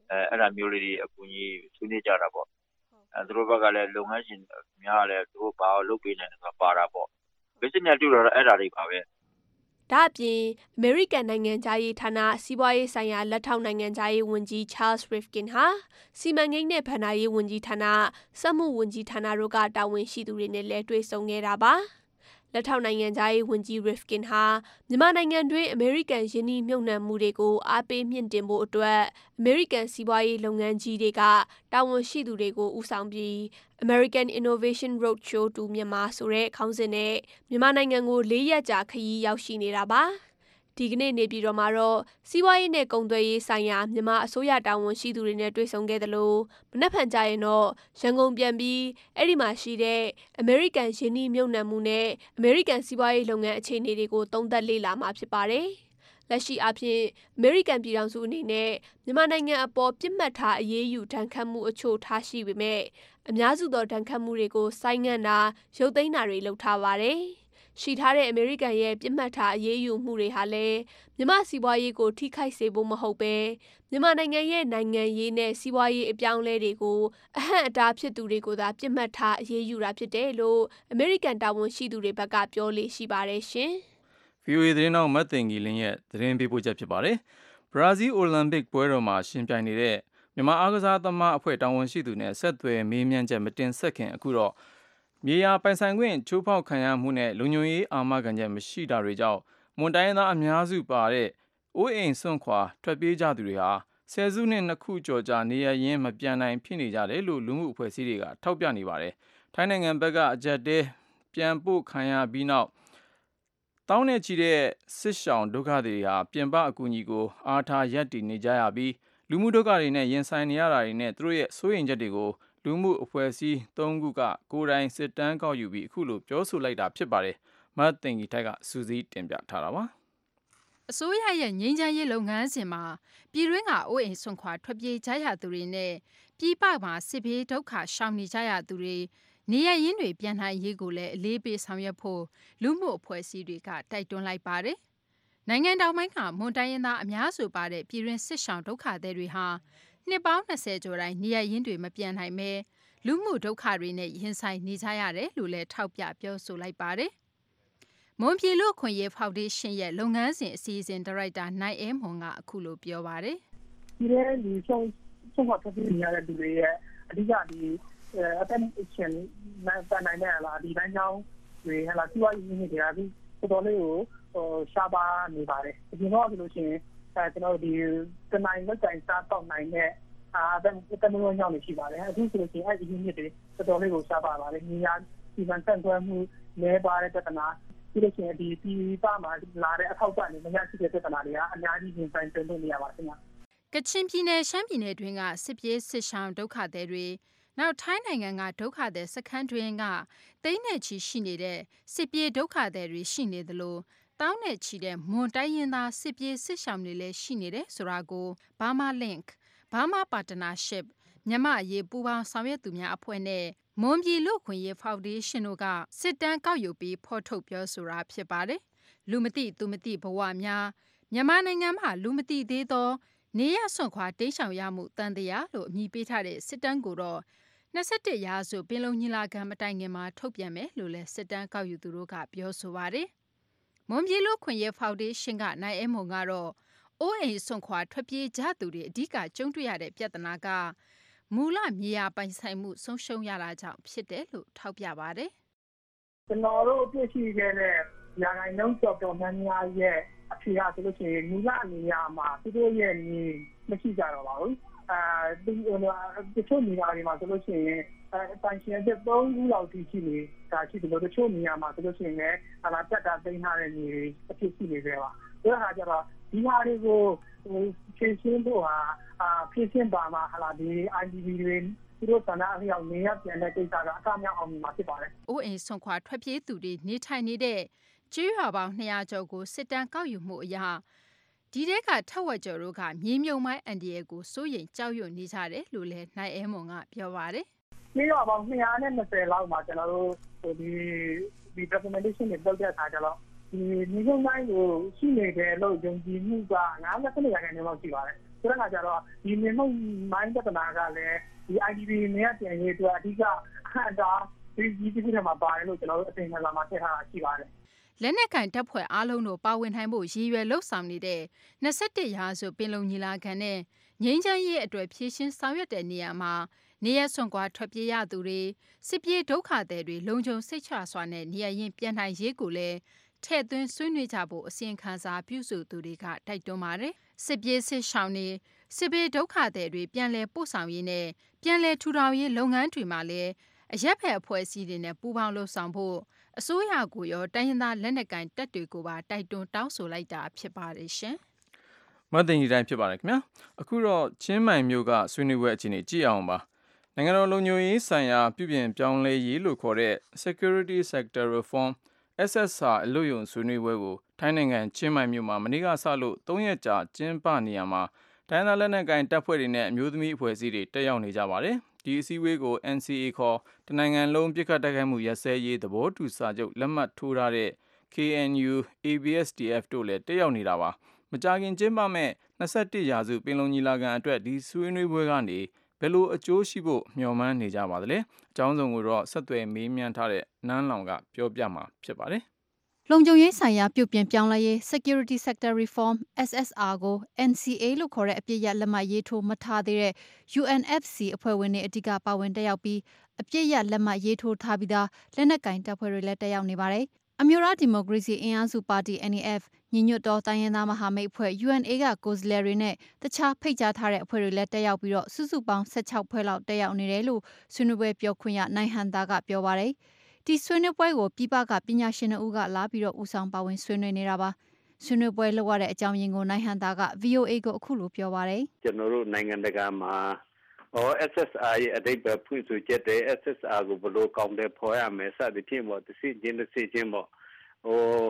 အဲအဲ့ဒါမျိုးလေးတွေအကူအညီဆွေးနွေးကြတာပေါ့အဲသူတို့ဘက်ကလည်းလုပ်ငန်းရှင်များလည်းသူတို့ဘာလို့လုပ်ပေးနိုင်လဲဆိုတာပါတာပေါ့ business တူတော့အဲ့ဒါတွေပါပဲ
ဒါအပြင်အမေရိကန်နိုင်ငံသားရေးဌာနစီးပွားရေးဆိုင်ရာလက်ထောက်နိုင်ငံသားရေးဝန်ကြီး Charles Rifkin ဟာစီမံကိန်းနဲ့ဗဏ္ဍာရေးဝန်ကြီးဌာနစက်မှုဝန်ကြီးဌာနတို့ကတာဝန်ရှိသူတွေနဲ့လည်းတွေ့ဆုံခဲ့တာပါလက်ထောက်နိုင်ငံသားရေးဝန်ကြီး Rifkin ဟာမြန်မာနိုင်ငံတွင်းအမေရိကန်ယင်းနှိမ့်မြုပ်နှံမှုတွေကိုအားပေးမြင့်တင်ဖို့အတွက်အမေရိကန်စီးပွားရေးလုပ်ငန်းကြီးတွေကတာဝန်ရှိသူတွေကိုဦးဆောင်ပြီး American Innovation Roadshow to Myanmar ဆိုတဲ့ခေါင်းစဉ်နဲ့မြန်မာနိုင်ငံကိုလေးရက်ကြာခရီးရောက်ရှိနေတာပါဒီကနေ့နေပြည်တော်မှာတော့စီးပွားရေးနဲ့ကုန်သွယ်ရေးဆိုင်ရာမြန်မာအစိုးရတာဝန်ရှိသူတွေနဲ့တွေ့ဆုံခဲ့သလိုမနက်ဖြန်ကြရင်တော့ရန်ကုန်ပြန်ပြီးအဲ့ဒီမှာရှိတဲ့အမေရိကန်ယင်းနှိမ့်မြုပ်နှံမှုနဲ့အမေရိကန်စီးပွားရေးလုပ်ငန်းအခြေအနေတွေကိုသုံးသပ်လေ့လာမှာဖြစ်ပါတယ်။လက်ရှိအဖြစ်အမေရိကန်ပြည်ထောင်စုအနေနဲ့မြန်မာနိုင်ငံအပေါ်ပြစ်မှတ်ထားအရေးယူဒဏ်ခတ်မှုအချို့ထားရှိပေမဲ့အများစုသောဒဏ်ခတ်မှုတွေကိုဆိုင်းငံ့တာရုပ်သိမ်းတာတွေလုပ်ထားပါတယ်။ရှိထားတဲ့အမေရိကန်ရဲ့ပြစ်မှတ်ထားအရေးယူမှုတွေဟာလည်းမြန်မာစီးပွားရေးကိုထိခိုက်စေဖို့မဟုတ်ပဲမြန်မာနိုင်ငံရဲ့နိုင်ငံရေးနဲ့စီးပွားရေးအပြောင်းအလဲတွေကိုအဟန့်အတားဖြစ်သူတွေကိုသာပြစ်မှတ်ထားအရေးယူတာဖြစ်တယ်လို့အမေရိကန်တာဝန်ရှိသူတွေဘက်ကပြောလေရှိပါတယ်ရှင်
။ ဗွီအိုအေ သတင်းတော်မတ်တင်ကြီးလင်းရဲ့သတင်းပေးပို့ချက်ဖြစ်ပါတယ်။ဘရာဇီးအိုလံပစ်ပွဲတော်မှာရှင်ပြိုင်နေတဲ့မြန်မာအားကစားသမားအဖွဲ့တာဝန်ရှိသူနဲ့ဆက်သွယ်မေးမြန်းချက်မတင်ဆက်ခင်အခုတော့မြေယာပိုင်ဆိုင်ခွင့်ချိုးဖောက်ခံရမှုနဲ့လုံခြုံရေးအာမခံချက်မရှိတာတွေကြောင့်မွန်တိုင်းသားအများစုပါတဲ့အိုးအိမ်စွန့်ခွာထွက်ပြေးကြသူတွေဟာဆယ်စုနှစ်နှစ်ခုကျော်ကြာနေရရင်းမပြန်နိုင်ဖြစ်နေကြတယ်လို့လူမှုအဖွဲ့အစည်းတွေကထောက်ပြနေပါတယ်။ထိုင်းနိုင်ငံဘက်ကအကြက်တဲပြန်ပို့ခံရပြီးနောက်တောင်းနဲ့ချီတဲ့စစ်ရှောင်ဒုက္ခသည်တွေဟာပြင်ပအကူအညီကိုအားထားရပ်တည်နေကြရပြီးလူမှုဒုက္ခတွေနဲ့ရင်ဆိုင်နေရတာတွေနဲ့သူတို့ရဲ့စိုးရိမ်ချက်တွေကိုလူမှုအဖွဲ့အစည်းသုံးခုကကိုယ်တိုင်စစ်တမ်းကောက်ယူပြီးအခုလိုပြောဆိုလိုက်တာဖြစ်ပါတယ်။မတ်တင်ကြီးထိုက်ကစူးစီးတင်ပြထားတာပါ
။အစိုးရရဲ့ငြိမ်းချမ်းရေးလုပ်ငန်းစဉ်မှာပြည်တွင်းကအိုးအိမ်ဆွန့်ခွာထွက်ပြေးကြရသူတွေနဲ့ပြည်ပမှာစစ်ဘေးဒုက္ခရှောင်နေကြရသူတွေနေရရင်းတွေပြန်နိုင်ရေးကိုလည်းအလေးပေးဆောင်ရွက်ဖို့လူမှုအဖွဲ့အစည်းတွေကတိုက်တွန်းလိုက်ပါတယ်။နိုင်ငံတော်ပိုင်းကမွန်တိုင်းရင်းသားအများစုပါတဲ့ပြည်တွင်းစစ်ရှောင်ဒုက္ခသည်တွေဟာနှစ်ပေါင်း၂၀ကျော်တိုင်းနေရရင်းတွေမပြန်နိုင်ပဲလူမှုဒုက္ခတွေနဲ့ရင်ဆိုင်နေကြရတယ်လို့လည်းထောက်ပြပြောဆိုလိုက်ပါတယ်။မွန်ပြည်လူ့အခွင့်အရေးဖောင်ဒေးရှင်းရဲ့လုပ်ငန်းစဉ်အစီအစဉ်ဒါရိုက်တာနိုင်အဲမွန်ကအခုလိုပြောပါတယ်
။ဒီလေဒီဆုံးဆုံးမထွက်ပြေးနေရတဲ့လူတွေရဲ့အဓိကဒီအတန်ရှင်နိုင်နိုင်တဲ့လားဒီတိုင်းကြောင်းတွေဟလာစီဝါရင်းနေကြပြီးတော်တော်လေးကိုဟိုရှားပါနေပါတယ်။ဒီတော့ဆိုလို့ရှိရင်အဲကျွန်တော်ဒီတနိုင်လက်တိုင်စားတော့နိုင်တဲ့အာတန်တန်မျိုးညောင်းနေရှိပါတယ်အခုဆိုလို့ရှိရင်အဲ့ဒီရင်းမြစ်တွေတော်တော်လေးကိုရှားပါပါတယ်ညီညာဒီမှန်ဆန့်သွဲမှုလဲပါတဲ့ပြဿနာပြီးလို့ရှိရင်ဒီဒီပါမှာလာတဲ့အထောက်အပံ့တွေမရရှိတဲ့ပြဿနာတွေကအများကြီးရင်ဆိုင်ကြုံတွေ့နေရပါခင်ဗျာ
ကချင်ပြည်နယ်ရှမ်းပြည်နယ်တွင်းကစစ်ပြေးစစ်ရှောင်ဒုက္ခသည်တွေနောက်ထိုင်းနိုင်ငံကဒုက္ခသည်စခန်းတွင်းကတိန်းနဲ့ချီရှိနေတဲ့စစ်ပြေးဒုက္ခသည်တွေရှိနေသလိုတောင်းနဲ့ချီတဲ့မွန်တိုင်းရင်းသားစစ်ပြေးစစ်ရှောင်တွေလည်းရှိနေတယ်ဆိုတာကို Burma Link Burma Partnership မြန်မာအရေးပူးပေါင်းဆောင်ရွက်သူများအဖွဲ့နဲ့မွန်ပြည်လူ့ခွင့်ရေးဖောင်ဒေးရှင်းတို့ကစစ်တမ်းကောက်ယူပြီးဖော်ထုတ်ပြောဆိုတာဖြစ်ပါတယ်။လူမသိသူမသိဘဝများမြန်မာနိုင်ငံမှာလူမသိသေးသောနေရစွန့်ခွာတိမ်းရှောင်ရမှုတန်တရားလို့အမည်ပေးထားတဲ့စစ်တမ်းကိုတော့၂၁ရာစုပင်လုံညီလာခံမတိုင်ခင်မှာထုတ်ပြန်မယ်လို့လည်းစစ်တမ်းကောက်ယူသူတို့ကပြောဆိုပါတယ်။မွန်ပြည်လူ့ခွင့်ရေးဖောင်ဒေးရှင်းကနိုင်အဲမုံကတော့အိုးအိမ်စွန့်ခွာထွက်ပြေးကြသူတွေအဓိကကြုံတွေ့ရတဲ့ပြဿနာကမူလမြေယာပိုင်ဆိုင်မှုဆုံးရှုံးရတာကြောင့်ဖြစ်တယ်လို့ထောက်ပြပါတယ်
။ကျွန်တော်တို့အပြည့်ရှိခဲ့တဲ့ရာဂိုင်နှုန်းတော်တော်များများရဲ့အဖြေကဆိုလို့ရှိရင်မူလမြေယာမှာသူတို့ရဲ့မြေမရှိကြတော့ပါဘူး။အဲဒီတချို့နေရာတွေမှာဆိုလို့ရှိရင်အဲပိုင်ရှင်တဲ့သုံးခုလောက်ရှိနေတာရှိတယ်လို့တချို့နေရာမှာဆိုလို့ရှိရင်လည်းအလားတက်တာသိမ်းထားတဲ့မြေအဖြစ်ရှိနေကြပါ။ဒါဟာကြတော့ဒီဟာတွေကိုဖြည့်ရှင်းဖို့ဟာဖြည့်ရှင်းပါမှာဟာလာဒီ I D P တွေသူတို့ဆန္ဒအလျောက်နေရပြန်တဲ့ကိစ္စကအကမြောက်အောင်မှာဖြစ်ပါတယ်
။အိုးအိမ်ဆွန့်ခွာထွက်ပြေးသူတွေနေထိုင်နေတဲ့ကျေးရွာပေါင်း၂၀၀ကျော်ကိုစစ်တမ်းကောက်ယူမှုအရဒီတဲကထက်ဝက်ကျော်တို့ကမြေမြုံမိုင်းအန်ဒီရဲ့ကိုစိုးရိမ်ကြောက်ရွံ့နေကြတယ်လို့လည်းနိုင်အဲမွန်ကပြောပါတယ်
။ကျေးရွာပေါင်း၂၂၀လောက်မှာကျွန်တော်တို့ဒီဒီ documentation တွေလုပ်တဲ့အခါကျတော့ဒီမြေမြုံမိုင်းကိုရှိနေတယ်လို့ယုံကြည်မှုက၅၂ရာခိုင်နှုန်းလောက်ရှိပါတယ်။ဆိုတော့ကြတော့ဒီမြေမှုမိုင်းပြဿနာကလည်းဒီ I D P နေရာပြန်ရေးအတွက်အဓိကအဟန့်တာဒီဒီဒီမှာပါတယ်လို့ကျွန်တော်တို့အသိဉာဏ်လာမှာထည့်ထားတာရှိပါတယ်
လက်နက်ကန်တပ်ဖွဲ့အားလုံးတို့ပါဝင်နိုင်ဖို့ရည်ရွယ်လှုပ်ဆောင်နေတဲ့၂၁ရာစုပင်လုံညီလာခံနဲ့ငြိမ်းချမ်းရေးအတွက်ဖြည့်ရှင်းဆောင်ရွက်တဲ့နေရာမှာနေရစွန့်ကွာထွက်ပြေးရသူတွေစစ်ပြေးဒုက္ခသည်တွေလုံခြုံစိတ်ချစွာနဲ့နေရာရင်ပြန်နိုင်ရေးကိုလည်းထည့်သွင်းဆွေးနွေးကြဖို့အစီရင်ခံစာပြုစုသူတွေကတိုက်တွန်းပါတယ်စစ်ပြေးစစ်ရှောင်နေစစ်ပြေးဒုက္ခသည်တွေပြန်လည်ပို့ဆောင်ရေးနဲ့ပြန်လည်ထူထောင်ရေးလုပ်ငန်းတွေမှာလည်းအရက်ဖက်အဖွဲ့အစည်းတွေနဲ့ပူးပေါင်းလှုပ်ဆောင်ဖို့အစိုးရကိုရောတိုင်းရင်းသားလက်နက်ကိုင်တပ်တွေကိုပါတိုက်တွန်းတောင်းဆိုလိုက်တာဖြစ်ပါတယ်ရှင်
မသိင်ကြီးတိုင်းဖြစ်ပါတယ်ခင်ဗျာအခုတော့ချင်းမိုင်မြို့ကဆွေးနွေးပွဲအခြေအနေကြည့်အောင်ပါနိုင်ငံတော်လုံခြုံရေးဆိုင်ရာပြုပြင်ပြောင်းလဲရေးလို့ခေါ်တဲ့ Security Sector Reform S S R အလို့ယုံဆွေးနွေးပွဲကိုထိုင်းနိုင်ငံချင်းမိုင်မြို့မှာမနေ့ကစလို့၃ရက်ကြာကျင်းပနေရမှာတိုင်းဒေသလက်နက်ကိုင်တပ်ဖွဲ့တွေနဲ့အမျိုးသမီးအဖွဲ့အစည်းတွေတက်ရောက်နေကြပါတယ်ဒီအစည်းအဝေးကို N C A ခေါ်တနိုင်ငံလုံးပြစ်ခတ်တိုက်ခိုက်မှုရပ်စဲရေးသဘောတူစာချုပ်လက်မှတ်ထိုးထားတဲ့ K N U A B S D F တို့လည်းတက်ရောက်နေတာပါမကြာခင်ကျင်းပမဲ့၂၁ရာစုပင်လုံညီလာခံအတွက်ဒီဆွေးနွေးပွဲကနေဘယ်လိုအကျိုးရှိဖို့မျှော်မှန်းနေကြပါသလဲအကြောင်းစုံကိုတော့ဆက်သွယ်မေးမြန်းထားတဲ့နန်းလောင်ကပြောပြမှာဖြစ်ပါတယ်
လုံခြုံရေးဆိုင်ရာပြုပြင်ပြောင်းလဲရေး Security Sector Reform S S R ကို N C A လို့ခေါ်တဲ့အပြစ်ရလက်မှတ်ရေးထိုးမထားသေးတဲ့ U N F C အဖွဲ့ဝင်တွေအဓိကပါဝင်တက်ရောက်ပြီးအပြစ်ရလက်မှတ်ရေးထိုးထားပြီးသားလက်နက်ကင်တပ်ဖွဲ့တွေလည်းတက်ရောက်နေပါတယ်။အမျိုးသားဒီမိုကရေစီအင်အားစုပါတီ N A F ညီညွတ်သောတိုင်းရင်းသားမဟာမိတ်အဖွဲ့ U N A ကကိုယ်စားလှယ်တွေနဲ့တခြားဖိတ်ကြားထားတဲ့အဖွဲ့တွေလည်းတက်ရောက်ပြီးတော့စုစုပေါင်း၁၆ဖွဲ့လောက်တက်ရောက်နေတယ်လို့ဆွေးနွေးပွဲပြောခွင့်ရနိုင်ဟန်သားကပြောပါတယ်။ဒီဆွေးနွေးပွဲကိုပြည်ပကပညာရှင်တို့ကလာပြီးတော့ဦးဆောင်ပါဝင်ဆွေးနွေးနေတာပါဆွေးနွေးပွဲလုပ်ရတဲ့အကြောင်းရင်းကိုနိုင်ဟန်သားက V O A ကိုအခုလိုပြောပါတယ်
ကျွန်တော်တို့နိုင်ငံတကာမှာအော် S S R ရဲ့အဓိပ္ပာယ်ဖွင့်ဆိုချက်တဲ့ S S R ကိုဘယ်လိုကောင်းတဲ့ဖော်ရမယ်စသဖြင့်ပေါ့တစ်စိချင်းတစ်စိချင်းပေါ့ဟို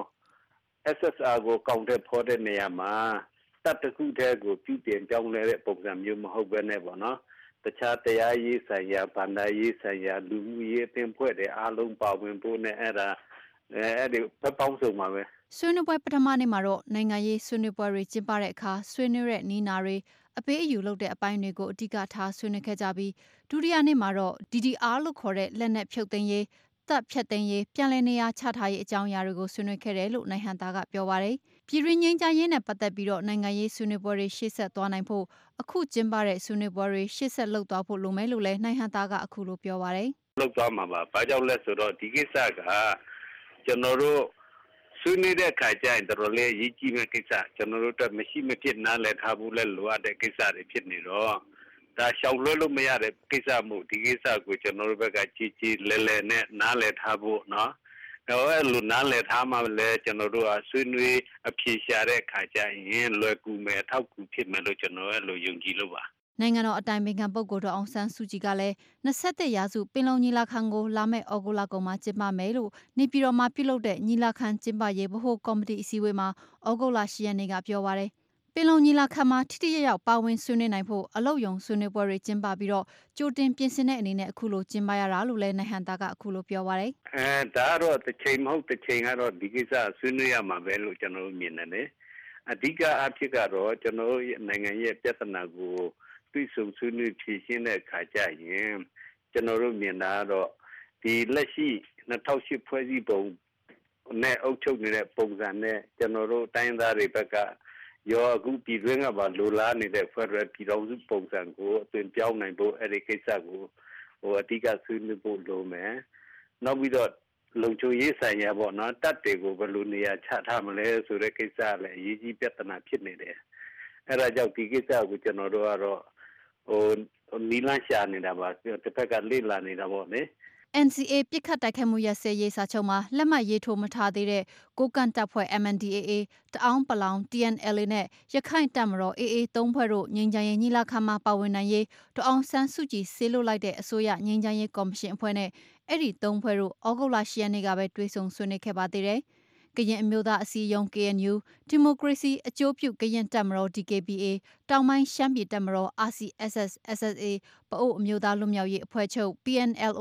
S S R ကိုကောင်းတဲ့ဖော်တဲ့နေရာမှာတပ်တစ်ခုတည်းကိုပြုပြင်ပြောင်းလဲတဲ့ပုံစံမျိုးမဟုတ်ဘဲနဲ့ပေါ့နော်တခြားတရားရေးဆိုင်ရာဗန္ဒာရေးဆိုင်ရာလူမှုရေးအသင်းဖွဲ့တဲ့အားလုံးပါဝင်ဖို့နဲ့အဲ့ဒါအဲ့ဒီပေါင်းစုံပါပဲ
ဆွေးနွေးပွဲပထမနေ့မှာတော့နိုင်ငံရေးဆွေးနွေးပွဲတွေကျင်းပတဲ့အခါဆွေးနွေးတဲ့နီးနာတွေအပေးအယူလုပ်တဲ့အပိုင်းတွေကိုအဓိကထားဆွေးနွေးခဲ့ကြပြီးဒုတိယနေ့မှာတော့ D D R လို့ခေါ်တဲ့လက်နက်ဖြုတ်သိမ်းရေးတပ်ဖြတ်သိမ်းရေးပြန်လည်နေရာချထားရေးအကြောင်းအရာတွေကိုဆွေးနွေးခဲ့တယ်လို့နိုင်ဟန်သားကပြောပါတယ်ပြည်ရင်းငင်းကြရေးနဲ့ပတ်သက်ပြီးတော့နိုင်ငံရေးဆွေးနွေးပွဲတွေရှေ့ဆက်သွားနိုင်ဖို့အခုကျင်းပတဲ့ဆွေးနွေးပွဲတွေရှေ့ဆက်လုပ်သွားဖို့လိုမယ်လို့လည်းနိုင်ဟန်သားကအခုလိုပြောပါတယ်
လုပ်သွားမှာပါဘာကြောင့်လဲဆိုတော့ဒီကိစ္စကကျွန်တော်တို့ဆွေးနွေးတဲ့အခါကျရင်တော်လေးရည်ကြီးမဲ့ကိစ္စကျွန်တော်တို့အတွက်မရှိမဖြစ်နားလည်ထားဖို့လဲလိုအပ်တဲ့ကိစ္စတွေဖြစ်နေတော့ဒါရှောင်လွှဲလို့မရတဲ့ကိစ္စမို့ဒီကိစ္စကိုကျွန်တော်တို့ဘက်ကကြည်ကြည်လဲလဲနဲ့နားလည်ထားဖို့နော်တော့အဲ့လိုနားလည်ထားမှလည်းကျွန်တော်တို့ကဆွေးနွေးအဖြေရှာတဲ့အခါကျရင်လွယ်ကူမယ်အထောက်အကူဖြစ်မယ်လို့ကျွန်တော်အဲ့လိုယုံကြည်လို့ပါ
နိုင်ငံတော်အတိုင်ပင်ခံပုဂ္ဂိုလ်တော်အောင်ဆန်းစုကြည်ကလည်း၂၁ရာစုပင်လုံညီလာခံကိုလာမယ့်ဩဂုတ်လကုန်မှာကျင်းပမယ်လို့နေပြည်တော်မှာပြုလုပ်တဲ့ညီလာခံကျင်းပရေးဗဟိုကော်မတီအစည်းအဝေးမှာဩဂုတ်လ၈ရက်နေ့ကပြောပါရယ်ပင်လုံညီလာခံမှာထိထိရောက်ရောက်ပါဝင်ဆွေးနွေးနိုင်ဖို့အလုပ်ယုံဆွေးနွေးပွဲတွေကျင်းပပြီးတော့ကြိုတင်ပြင်ဆင်တဲ့အနေနဲ့အခုလိုကျင်းပရတာလို့လည်းနိုင်ဟန်သားကအခုလိုပြောပါရယ်
အဲဒါတော့တစ်ချိန်မဟုတ်တစ်ချိန်ကတော့ဒီကိစ္စဆွေးနွေးရမှာပဲလို့ကျွန်တော်တို့မြင်တယ်လေအဓိကအဖြစ်ကတော့ကျွန်တော်တို့နိုင်ငံရဲ့ပြဿနာကိုတွေ့ဆုံဆွေးနွေးဖြေရှင်းတဲ့အခါကျရင်ကျွန်တော်တို့မြင်တာကတော့ဒီလက်ရှိ၂၀၀၈ဖွဲ့စည်းပုံနဲ့အုပ်ချုပ်နေတဲ့ပုံစံနဲ့ကျွန်တော်တို့တိုင်းသားတွေဘက်ကရောအခုပြည်တွင်းကပါလိုလားနေတဲ့ Federal ပြည်တော်စုပုံစံကိုအသွင်ပြောင်းနိုင်ဖို့အဲ့ဒီကိစ္စကိုဟိုအဓိကဆွေးနွေးဖို့လိုမယ်နောက်ပြီးတော့လုံခြုံရေးဆိုင်ရာပေါ့နော်တပ်တွေကိုဘယ်လိုနေရာချထားမလဲဆိုတဲ့ကိစ္စလည်းအရေးကြီးပြဿနာဖြစ်နေတယ်အဲ့ဒါကြောင့်ဒီကိစ္စကိုကျွန်တော်တို့ကတော့ဟိုနီလန်းရှာနေတာပါတစ်ဖက်ကလေ့လာနေတာပေါ့လေ
N C A ပြစ်ခတ်တိုက်ခိုက်မှုရပ်စဲရေးစာချုပ်မှာလက်မှတ်ရေးထိုးမထားသေးတဲ့ကိုကန့်တပ်ဖွဲ့ M N D A A တအောင်းပလောင် T N L A နဲ့ရခိုင်တပ်မတော် A A သုံးဖွဲ့တို့ငြိမ်းချမ်းရေးညီလာခံမှာပါဝင်နိုင်ရေးတအောင်ဆန်းစုကြည်ဆေးလွတ်လိုက်တဲ့အစိုးရငြိမ်းချမ်းရေးကော်မရှင်အဖွဲ့နဲ့အဲ့ဒီသုံးဖွဲ့တို့ဩဂုတ်လ၈ရက်နေ့ကပဲတွေ့ဆုံဆွေးနွေးခဲ့ပါသေးတယ်ကရင်အမျိုးသားအစည်းအရုံး K N U ဒီမိုကရေစီအကျိုးပြုကရင်တပ်မတော် D K B A တောင်ပိုင်းရှမ်းပြည်တပ်မတော် R C S S S S A ပအို့အမျိုးသားလွတ်မြောက်ရေးအဖွဲ့ချုပ် P N L O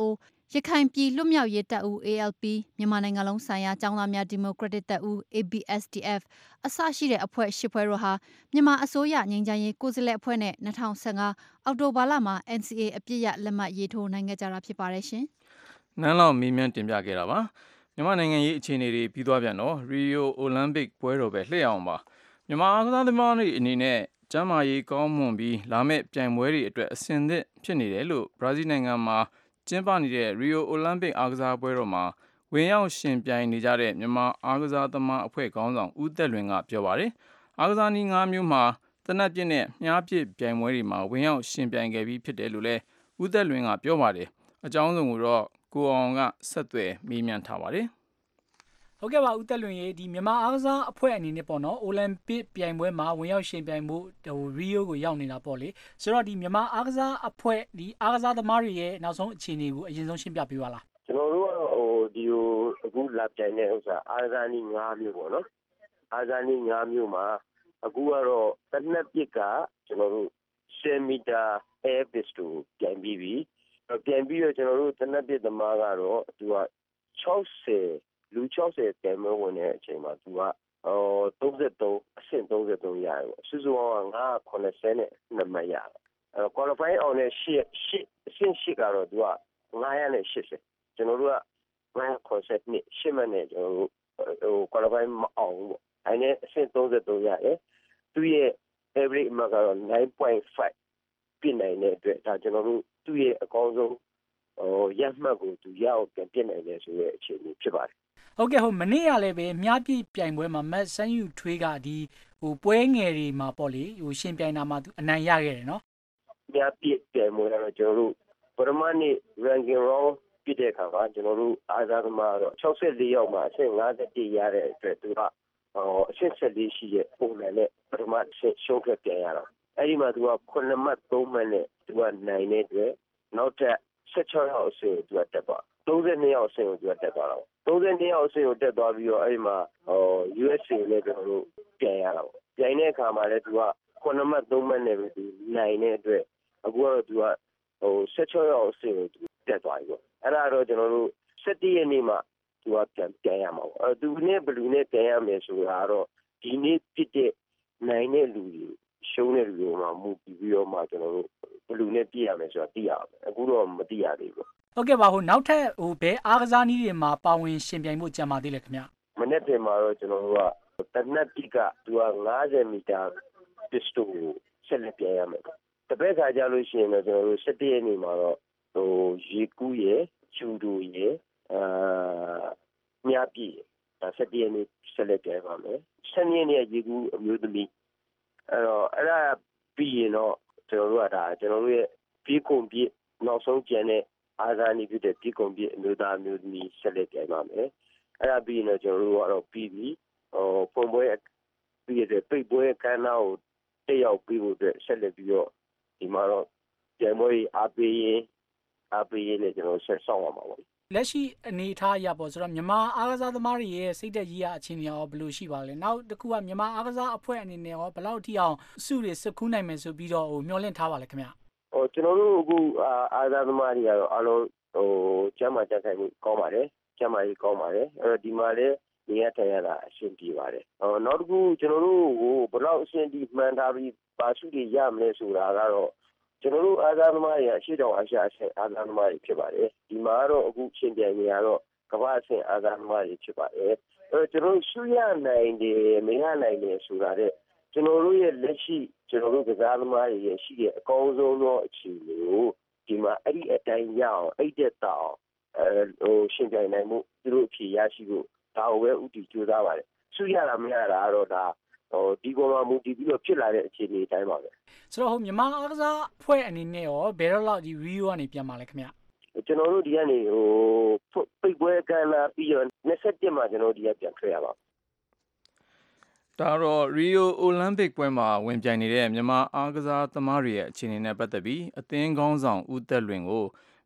ရခိုင်ပြည်လွတ်မြောက်ရေးတပ်ဦး A L P မြန်မာနိုင်ငံလုံးဆိုင်ရာကျောင်းသားများဒီမိုကရက်တစ်တပ်ဦး A B S D F အစရှိတဲ့အဖွဲ့ရှစ်ဖွဲ့တို့ဟာမြန်မာအစိုးရငြိမ်းချမ်းရေးကိုယ်စားလှယ်အဖွဲ့နဲ့၂၀၁၅အောက်တိုဘာလမှာ N C A အပြစ်ရလက်မှတ်ရေးထိုးနိုင်ခဲ့ကြတာဖြစ်ပါတယ်ရှင်
။နန်းလောင်မီးမြန်းတင်ပြခဲ့တာပါ။မြန်မာနိုင်ငံရေးအခြေအနေတွေပြီးသွားပြန်တော့ Rio Olympic ပွဲတော်ပဲလှည့်အောင်ပါ။မြန်မာအားကစားသမားတွေအနေနဲ့ကျန်းမာရေးကောင်းမွန်ပြီးလာမယ့်ပြိုင်ပွဲတွေအတွက်အဆင်သင့်ဖြစ်နေတယ်လို့ဘရာဇီးနိုင်ငံမှာကျင်းပနေတဲ့ Rio Olympic အားကစားပွဲတော်မှာဝင်ရောက်ရှင်ပြိုင်နေကြတဲ့မြန်မာအားကစားသမားအဖွဲ့ခေါင်းဆောင်ဦးသက်လွင်ကပြောပါတယ်။အားကစားနည်း၅မျိုးမှာသေနတ်ပစ်နဲ့မြားပစ်ပြိုင်ပွဲတွေမှာဝင်ရောက်ရှင်ပြိုင်ခဲ့ပြီးဖြစ်တယ်လို့လည်းဦးသက်လွင်ကပြောပါတယ်။အကြောင်းစုံကိုတော့ကိုအောင်ကဆက်သွယ်မေးမြန်းထားပါတယ်
။ဟုတ်ကဲ့ပါဦးသက်လွင်ရေဒီမြန်မာအားကစားအဖွဲ့အနေနဲ့ပေါ့နော်အိုလံပစ်ပြိုင်ပွဲမှာဝင်ရောက်ရှင်ပြိုင်မှုဟိုရီယိုကိုရောက်နေတာပေါ့လေဆိုတော့ဒီမြန်မာအားကစားအဖွဲ့ဒီအားကစားသမားတွေရဲ့နောက်ဆုံးအခြေအနေကိုအရင်ဆုံးရှင်းပြပေးပါလား
ကျွန်တော်တို့ကတော့ဟိုဒီဟိုအခုလာပြိုင်တဲ့ဥစ္စာအားကစားနည်း၅မျိုးပေါ့နော်အားကစားနည်း၅မျိုးမှာအခုကတော့တစ်နှစ်ပြစ်ကကျွန်တော်တို့ဆယ်မီတာ air pistol ပြိုင်ပြီးပြီပြန်ပြီးတော့ကျွန်တော်တို့တစ်နှစ်ပြစ်သမားကတော့သူက၆၀လူ၆၀တန်မဝင်တဲ့အချိန်မှာသူကဟို၃၃အဆင့်၃၃ရတယ်ပေါ့စုစုပေါင်းက၅၇၂မှတ်ရတယ်အဲ qualify အောင်တဲ့ရှစ်ရှစ်အဆင့်ရှစ်ကတော့သူက၅၈၀ကျွန်တော်တို့က၅၇၂ရှစ်မှတ်နဲ့ကျွန်တော်တို့ဟို qualify မအောင်ပေါ့အဲနဲ့အဆင့်၃၃ရတယ်သူရဲ့ average မှာကတော့၉.၅ပြည့်နိုင်တဲ့အတွက်ဒါကျွန်တော်တို့သူ့ရဲ့အကောင်းဆုံးဟိုရမှတ်ကိုသူရအောင်ပြန်ပြည့်နိုင်တယ်ဆိုတဲ့အခြေအနေဖြစ်ပါတယ်
ဟုတ်ကဲ့ဟိုမနေ့ကလည်းပဲမြားပြည့်ပြိုင်ပွဲမှာမတ်ဆန်းယူထွေးကဒီဟိုပွဲငယ်တွေမှာပေါ့လေဟိုရှင်ပြိုင်တာမှာသူအနိုင်ရခဲ့တယ်နော်
မြားပြည့်ပြိုင်ပွဲကတော့ကျွန်တော်တို့ပထမနေ့ ranking round ပြည့်တဲ့အခါမှာကျွန်တော်တို့အားကစားသမားတော့၆၄ယောက်မှာအဆင့်၅၁ရတဲ့အတွက်သူကဟိုအဆင့်၁၄ရှိတဲ့ပုံစံနဲ့ပထမရှုံးခဲ့ပြန်ရတော့အဲ့ဒီမှာသူကခုနှစ်မှတ်သုံးမှတ်နဲ့သူကနိုင်တဲ့အတွက်နောက်ထပ်၁၆ယောက်အဆင့်ကိုသူကတက်သွား၃၂ယောက်အဆင့်ကိုသူကတက်သွားတော့၃၂ယောက်အဆင့်ကိုတက်သွားပြီးတော့အဲ့ဒီမှာဟို U S A နဲ့ကျွန်တော်တို့ပြန်ရတော့ပြိုင်တဲ့အခါမှာလည်းသူကခုနှစ်မှတ်သုံးမှတ်နဲ့ပဲသူနိုင်တဲ့အတွက်အခုကတော့သူကဟို၁၆ယောက်အဆင့်ကိုသူတက်သွားပြီပေါ့အဲ့ဒါတော့ကျွန်တော်တို့၁၁ရက်နေ့မှာသူကပြန်ပြန်ရမှာပေါ့အဲသူနဲ့ဘယ်လူနဲ့ပြန်ရမယ်ဆိုတာကတော့ဒီနေ့ပြစ်တဲ့နိုင်တဲ့လူတွေရှုံးတဲ့လူတွေမှာမူပြီးပြီးတော့မှကျွန်တော်တို့ဘယ်လူနဲ့ပြည့်ရမယ်ဆိုတာသိရအောင်အခုတော့မသိရသေးဘူး
ဟုတ်ကဲ့ပါဟိုနောက်ထပ်ဟိုဘယ်အားကစားနည်းတွေမှာပါဝင်ရှင်ပြိုင်ဖို့ကြံပါသေးလဲခင်ဗျ
မနေ့တင်မှာတော့ကျွန်တော်တို့ကတနက်တိကသူက၅၀မီတာပစ္စတိုကိုဆက်လက်ပြိုင်ရမယ်တပည့်ခါကြလို့ရှိရင်တော့ကျွန်တော်တို့၁၁ရက်နေ့မှာတော့ဟိုရေကူးရယ်ဂျူဒိုရယ်အာမြားပြည့်ဒါ၁၁ရက်နေ့ဆက်လက်ပြိုင်ပါမယ်၁၂ရက်နေ့ရေကူးအမျိုးသမီးအဲ့တော့အဲ့ဒါပြီးရင်တော့ကျွန်တော်တို့ကဒါကျွန်တော်တို့ရဲ့ပြီးကုန်ပြည့်နောက်ဆုံးကျန်တဲ့အားကစားနည်းဖြစ်တဲ့ပြီးကုန်ပြည့်အမျိုးသားအမျိုးသမီးဆက်လက်ပြိုင်ပါမယ်အဲ့ဒါပြီးရင်တော့ကျွန်တော်တို့ကတော့ပြီးပြီဟိုပုံပွဲပြီးတဲ့ပိတ်ပွဲအခမ်းအနားကိုတက်ရောက်ပြီးဖို့အတွက်ဆက်လက်ပြီးတော့ဒီမှာတော့ပြိုင်ပွဲအားပေးရင်အားပေးရင်လည်းကျွန်တော်ဆက်ဆောင်ရမှာပါ
လက်ရှိအနေအထားအရပေါ့ဆိုတော့မြန်မာအားကစားသမားတွေရဲ့စိတ်သက်ကြီးရအခြေအနေရောဘယ်လိုရှိပါလဲနောက်တစ်ခုကမြန်မာအားကစားအဖွဲ့အနေနဲ့ရောဘယ်လောက်ထိအောင်စုတွေစကူးနိုင်မယ်ဆိုပြီးတော့ဟိုမျှော်လင့်ထားပါလဲခင်ဗျ
ဟိုကျွန်တော်တို့အခုအားကစားသမားတွေကတော့အားလုံးဟိုကျမ်းမာကြဆိုင်မှုကောင်းပါတယ်ကျမ်းမာရေးကောင်းပါတယ်အဲ့တော့ဒီမှာလည်းနေရာထိုင်ရတာအဆင်ပြေပါတယ်ဟိုနောက်တစ်ခုကျွန်တော်တို့ဟိုဘယ်လောက်အဆင်ပြေမှန်ထားပြီးပါစုတွေရမလဲဆိုတာကတော့ကျွန်တော်တို့အားကစားသမားတွေအရှိတောင်အရှာအဆင့်အားကစားသမားတွေဖြစ်ပါတယ်ဒီမှာတော့အခုရှင်ပြိုင်နေရတော့ကမ္ဘာအဆင့်အားကစားသမားတွေဖြစ်ပါတယ်အဲကျွန်တော်ရှုရနိုင်တယ်မရနိုင်တယ်ဆိုတာတဲ့ကျွန်တော်တို့ရဲ့လက်ရှိကျွန်တော်တို့ကစားသမားတွေရဲ့ရှိတဲ့အကောင်းဆုံးသောအခြေအနေကိုဒီမှာအဲ့ဒီအတိုင်းရအောင်အဲ့တဲ့တောင်အဲဟိုရှင်ပြိုင်နိုင်မှုသူတို့အဖြေရရှိဖို့ဒါကိုပဲဥတီကြိုးစားပါတယ်ရှုရတာမရတာကတော့ဒါဟိုဒီကောင်မှမူတည်ပြီးတော့ဖြစ်လာတဲ့အခြေအနေတိုင်းပါပဲ
ဆိုတော့ဟိုမြန်မာအားကစားအဖွဲ့အနေနဲ့ရောဘယ်တော့လောက်ဒီရီယိုကနေပြန်มาလဲခင်ဗျ
ကျွန်တော်တို့ဒီကနေဟိုပိတ်ပွဲကန်လာပြီးတော့၂၁မှာကျွန်တော်ဒီကပြန်ထွက်ရပါ
ဒါတော့ Rio Olympic ပွဲမှာဝင်ပြိုင်နေတဲ့မြန်မာအားကစားသမားတွေရဲ့အခြေအနေနဲ့ပတ်သက်ပြီးအသင်းခေါင်းဆောင်ဦးသက်လွင်ကို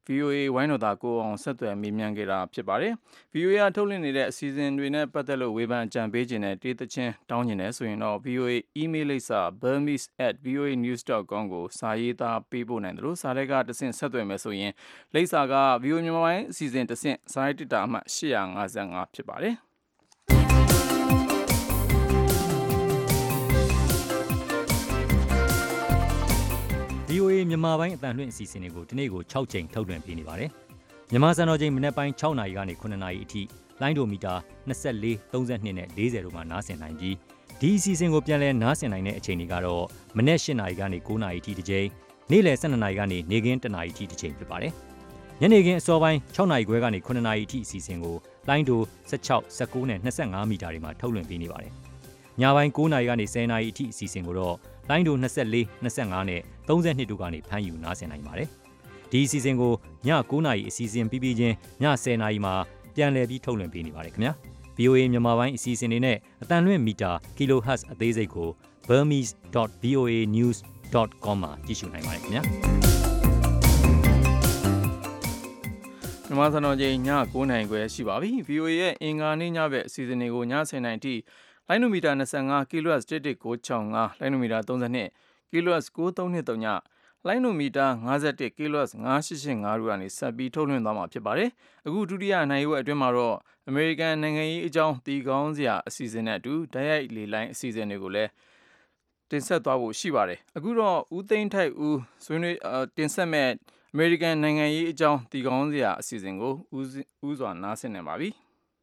ဗီအိုအေ ဝိုင်းတော်သားကိုအောင်ဆက်သွယ်မေးမြန်းခဲ့တာဖြစ်ပါတယ်။ ဗီအိုအေ ကထုတ်လွှင့်နေတဲ့အစီအစဉ်တွေနဲ့ပတ်သက်လို့ဝေဖန်အကြံပေးခြင်းနဲ့တေးသချင်းတောင်းကျင်တယ်ဆိုရင်တော့ ဗီအိုအေ email လိပ်စာ burmese at voanews dot com ကိုစာရေးသားပေးပို့နိုင်တယ်လို့စာထဲကတဆင့်ဆက်သွယ်မယ်ဆိုရင်လိပ်စာက ဗီအိုအေ မြန်မာပိုင်းအစီအစဉ်တဆင့်စာရိုက်တစ်တာအမှတ်eight fifty-fiveဖြစ်ပါတယ်။
ဗီအိုအေ မြန်မာပိုင်းအသံလွှင့်အစီအစဉ်တွေကိုဒီနေ့ကိုsixကြိမ်ထုတ်လွှင့်ပေးနေပါတယ်။မြန်မာစံတော်ချိန်မနက်ပိုင်းsixနာရီကနေsevenနာရီအထိလိုင်းဒိုမီတာtwenty-four, thirty-twoနဲ့fortyတို့မှာနားဆင်နိုင်ပြီးဒီအစီအစဉ်ကိုပြန်လည်နားဆင်နိုင်တဲ့အချိန်တွေကတော့မနက်eightနာရီကနေnineနာရီအထိတစ်ကြိမ်နေ့လယ်twelveနာရီကနေနေ့ခင်းoneနာရီအထိတစ်ကြိမ်ဖြစ်ပါတယ်။ညနေခင်းအစောပိုင်းsixနာရီခွဲကနေsevenနာရီအထိအစီအစဉ်ကိုလိုင်းဒိုsixteen, nineteenနဲ့twenty-fiveမီတာတွေမှာထုတ်လွှင့်ပေးနေပါတယ်။ညပိုင်းnineနာရီကနေtenနာရီအထိအစီအစဉ်ကိုတော့လိုင်းဒိုtwenty-four, twenty-fiveနဲ့thirty-twoတို့ကနေဖမ်းယူနားဆင်နိုင်ပါတယ်။ဒီအစီအစဉ်ကိုညnineနာရီအစီအစဉ်ပြီးပြီးချင်းညtenနာရီမှာပြန်လည်ပြီးထုတ်လွှင့်ပေးနေပါတယ်ခင်ဗျာ။ ဗီအိုအေ မြန်မာပိုင်းအစီအစဉ်တွေနဲ့အတန်လွှင့်မီတာ kilohertz အသေးစိတ်ကို burmese dot voanews dot com မှာကြည့်ရှုနိုင်ပါတယ်ခင်ဗျာ။
မြန်မာစံတော်ချိန်ညnineနာရီခွဲရှိပါပြီ။ ဗီအိုအေရဲ့အင်္ဂါနေ့ညဘက်အစီအစဉ်တွေကိုညtenနာရီအထိလိုင်းနိုမီတာtwenty-five ကီလိုဟတ်ဇ်one one nine six fiveလိုင်းနိုမီတာthirty-twoကီလိုဟတ်ဇ်nine three two zeroလိုင်းနိုမီတာfifty-oneကီလိုဟတ်ဇ်five eight eight fiveတို့ကနေဆက်ပြီးထုတ်လွှင့်သွားမှာဖြစ်ပါတယ်။အခုဒုတိယနိုင်ဝက်အတွင်းမှာတော့အမေရိကန်နိုင်ငံရေးအကြောင်းတီကောင်းစရာအစီအစဉ်နဲ့အတူဓာတ်ရိုက်လေလိုင်းအစီအစဉ်တွေကိုလည်းတင်ဆက်သွားဖို့ရှိပါတယ်။အခုတော့ဦးသိန်းထိုက်ဦးဆွေးနွေးတင်ဆက်မဲ့အမေရိကန်နိုင်ငံရေးအကြောင်းတီကောင်းစရာအစီအစဉ်ကိုဦးဦးစွာနားဆင်နေပါပြီ။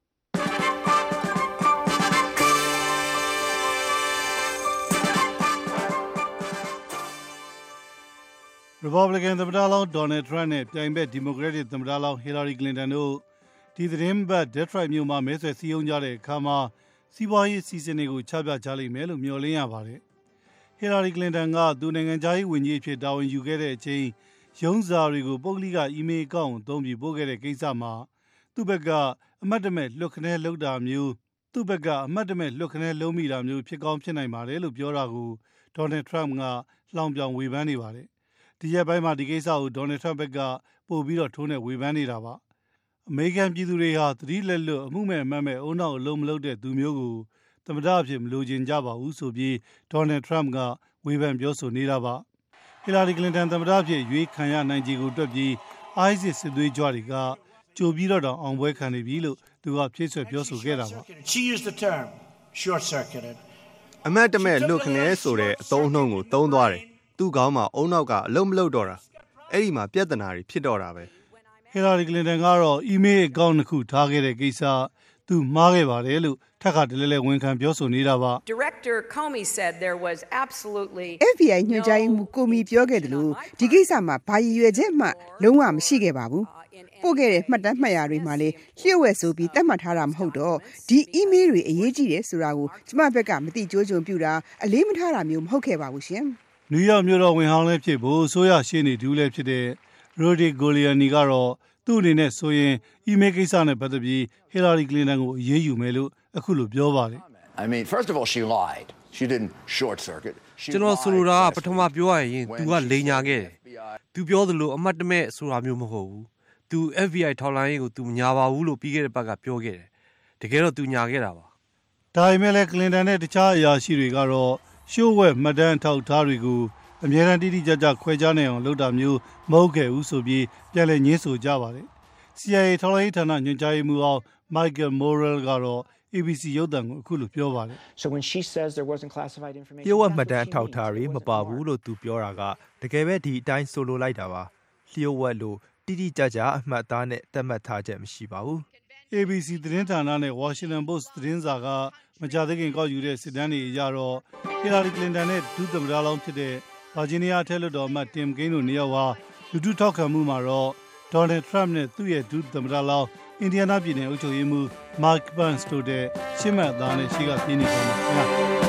Republican သမ္မတလောင်း Donald Trump နဲ့ပြိုင်ဘက် Democratic သမ္မတလောင်း Hillary Clinton တို့ဒီသတင်းပတ် Detroit မြို့မှာမဲဆွယ်စည်းရုံးကြတဲ့အခါမှာစီးပွားရေးအစီအစဉ်တွေကိုချပြကြလိမ့်မယ်လို့မျှော်လင့်ရပါတယ်။ Hillary Clinton ကသူနိုင်ငံခြားရေးဝန်ကြီးအဖြစ်တာဝန်ယူခဲ့တဲ့အချိန်ရုံးစာတွေကိုပုဂ္ဂလိကအီးမေးလ်အကောင့်ကိုသုံးပြီးပို့ခဲ့တဲ့ကိစ္စမှာသူ့ဘက်ကအမတ်တမဲ့လွတ်ခနဲလုပ်တာမျိုးသူ့ဘက်ကအမတ်တမဲ့လွတ်ခနဲလုံးမိတာမျိုးဖြစ်ကောင်းဖြစ်နိုင်ပါတယ်လို့ပြောတာကို Donald Trump ကလှောင်ပြောင်ဝေဖန်နေပါတယ်။ဒီရက်ပိုင်းမှာဒီကိစ္စကို Donald Trump ဘက်ကပို့ပြီးတော့ထိုးနဲ့ဝေဖန်နေတာပါ။အမေရိကန်ပြည်သူတွေဟာသတိလက်လွတ်အမှုမဲ့အမှတ်မဲ့အုံနောက်အလုံးမလုပ်တဲ့သူမျိုးကိုသမ္မတအဖြစ်မလိုချင်ကြပါဘူးဆိုပြီး Donald Trump ကဝေဖန်ပြောဆိုနေတာပါ။ Hillary Clinton သမ္မတအဖြစ်ရွေးခံရနိုင်ခြေကိုတွက်ပြီး ISIS စစ်သွေးကြွတွေကကြိုပြီးတော့တောင်အောင်ပွဲခံနေပြီလို့သူကဖြည့်ဆွတ်ပြောဆိုခဲ့တာပါ။
She used the term short circuited
အမတ်တမဲ့လွတ်ခနဲဆိုတဲ့အသုံးအနှုန်းကိုသုံးသွားတယ်သူ့ကောင်းမှာအုံနောက်ကအလုံးမလုံးတော့တာအဲ့ဒီမှာပြဿနာတွေဖြစ်တော့တာပဲ
Hillary Clinton ကတော့ email အကောင့်တစ်ခုထားခဲ့တဲ့ကိစ္စသူမှားခဲ့ပါတယ်လို့ထပ်ခါတလဲလဲဝန်ခံပြောဆိုနေတာပါ
Director Comey said there was absolutely
F B I ညွှန်ကြားရေးမှူးကိုမီပြောခဲ့တယ်လို့ဒီကိစ္စမှာဘာရည်ရွယ်ချက်မှလုံးဝမရှိခဲ့ပါဘူးပို့ခဲ့တဲ့မှတ်တမ်းမှတ်ရာတွေမှာလည်းလျှို့ဝှက်ဆိုပြီးတတ်မှတ်ထားတာမဟုတ်တော့ဒီ email တွေအရေးကြီးတယ်ဆိုတာကိုကျမဘက်ကမသိကြိုးကြုံပြတာအလေးမထားတာမျိုးမဟုတ်ခဲ့ပါဘူးရှင်
နယူးယောက်မြို့တော်ဝန်ဟောင်းလည်းဖြစ်ဖို့ဆိုရရှင်းနေဒူးလည်းဖြစ်တဲ့ Rudy Giuliani ကတော့သူ့အနေနဲ့ဆိုရင် email ကိစ္စနဲ့ပတ်သက်ပြီး Hillary Clinton ကိုအရေးယူမယ်လို့အခုလိုပြောပါတယ်
I mean first of all she lied she didn't short circuit
ကျွန်တော်ဆိုလိုတာကပထမပြောရရင် तू ကလိန်ညာခဲ့တယ် तू ပြောသလိုအမတ်တမဲ့ဆိုတာမျိုးမဟုတ်ဘူး तू F B I ထောက်လှမ်းရေးကို तू ညာပါဘူးလို့ပြီးခဲ့တဲ့ဘက်ကပြောခဲ့တယ်တကယ်တော့ तू ညာခဲ့တာပါ
ဒါပေမဲ့လည်း Clinton နဲ့တခြားအရာရှိတွေကတော့ရှို့ဝှက်မှတ်တမ်းထောက်ထားတွေကိုအမြဲတမ်းတိတိကျကျခွဲခြားနိုင်အောင်လုပ်တာမျိုးမဟုတ်ခဲ့ဘူးဆိုပြီးပြန်လည်ညှင်းဆိုကြပါတယ် C I A ထောက်လှမ်းရေးဌာနညွှန်ကြားရေးမှူးအောင် Michael Morrell ကတော့ A B C ရုပ်သံကိုအခုလိုပြောပါတယ်
So when she says there wasn't classified information
လျှို့ဝှက်မှတ်တမ်းထောက်ထားတွေမပါဘူးလို့သူပြောတာကတကယ်ပဲဒီအတိုင်းဆိုလိုလိုက်တာပါလျှို့ဝှက်လို့တိတိကျကျအမှတ်အသားနဲ့သတ်မှတ်ထားချက်မရှိပါဘူး
A B C သတင်းဌာနနဲ့ Washington Post သတင်းစာကမကြာသေးခင်ကောက်ယူတဲ့စစ်တမ်းတွေအရတော့ Hillary Clinton နဲ့ဒုသမ္မတလောင်းဖြစ်တဲ့ Virginia အထက်လွှတ်တော်အမတ် Tim Kaine တို့နှစ်ယောက်ဟာလူထုထောက်ခံမှုမှာတော့ Donald Trump နဲ့သူ့ရဲ့ဒုသမ္မတလောင်း Indiana ပြည်နယ်အုပ်ချုပ်ရေးမှူး Mike Pence တို့တဲ့ရှင်းမှတ်သားနဲ့ရှိကပြင်းနေကြမှာခင်ဗျာ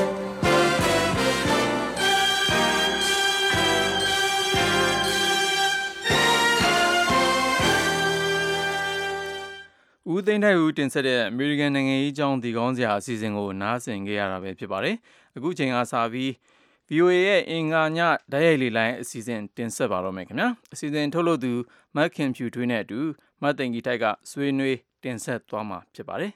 ဦးသိန်းထိုက်ဦးတင်ဆက်တဲ့အမေရိကန်နိုင်ငံရေးအကြောင်းဒီကောင်းစရာအစီအစဉ်ကိုနားဆင်ကြရတာပဲဖြစ်ပါတယ်။အခုချိန်ကစပြီးဗီအိုအေ ရဲ့အင်္ဂါညဓာတ်ရိုက်လေလိုင်းအစီအစဉ်တင်ဆက်ပါတော့မယ်ခင်ဗျာအစီအစဉ်ထုတ်လို့သူမတ်ခင်ဖြူထွေးနဲ့အတူမတ်တင်ကြီးထိုက်ကဆွေးနွေးတင်ဆက်သွားမှာဖြစ်ပါတယ်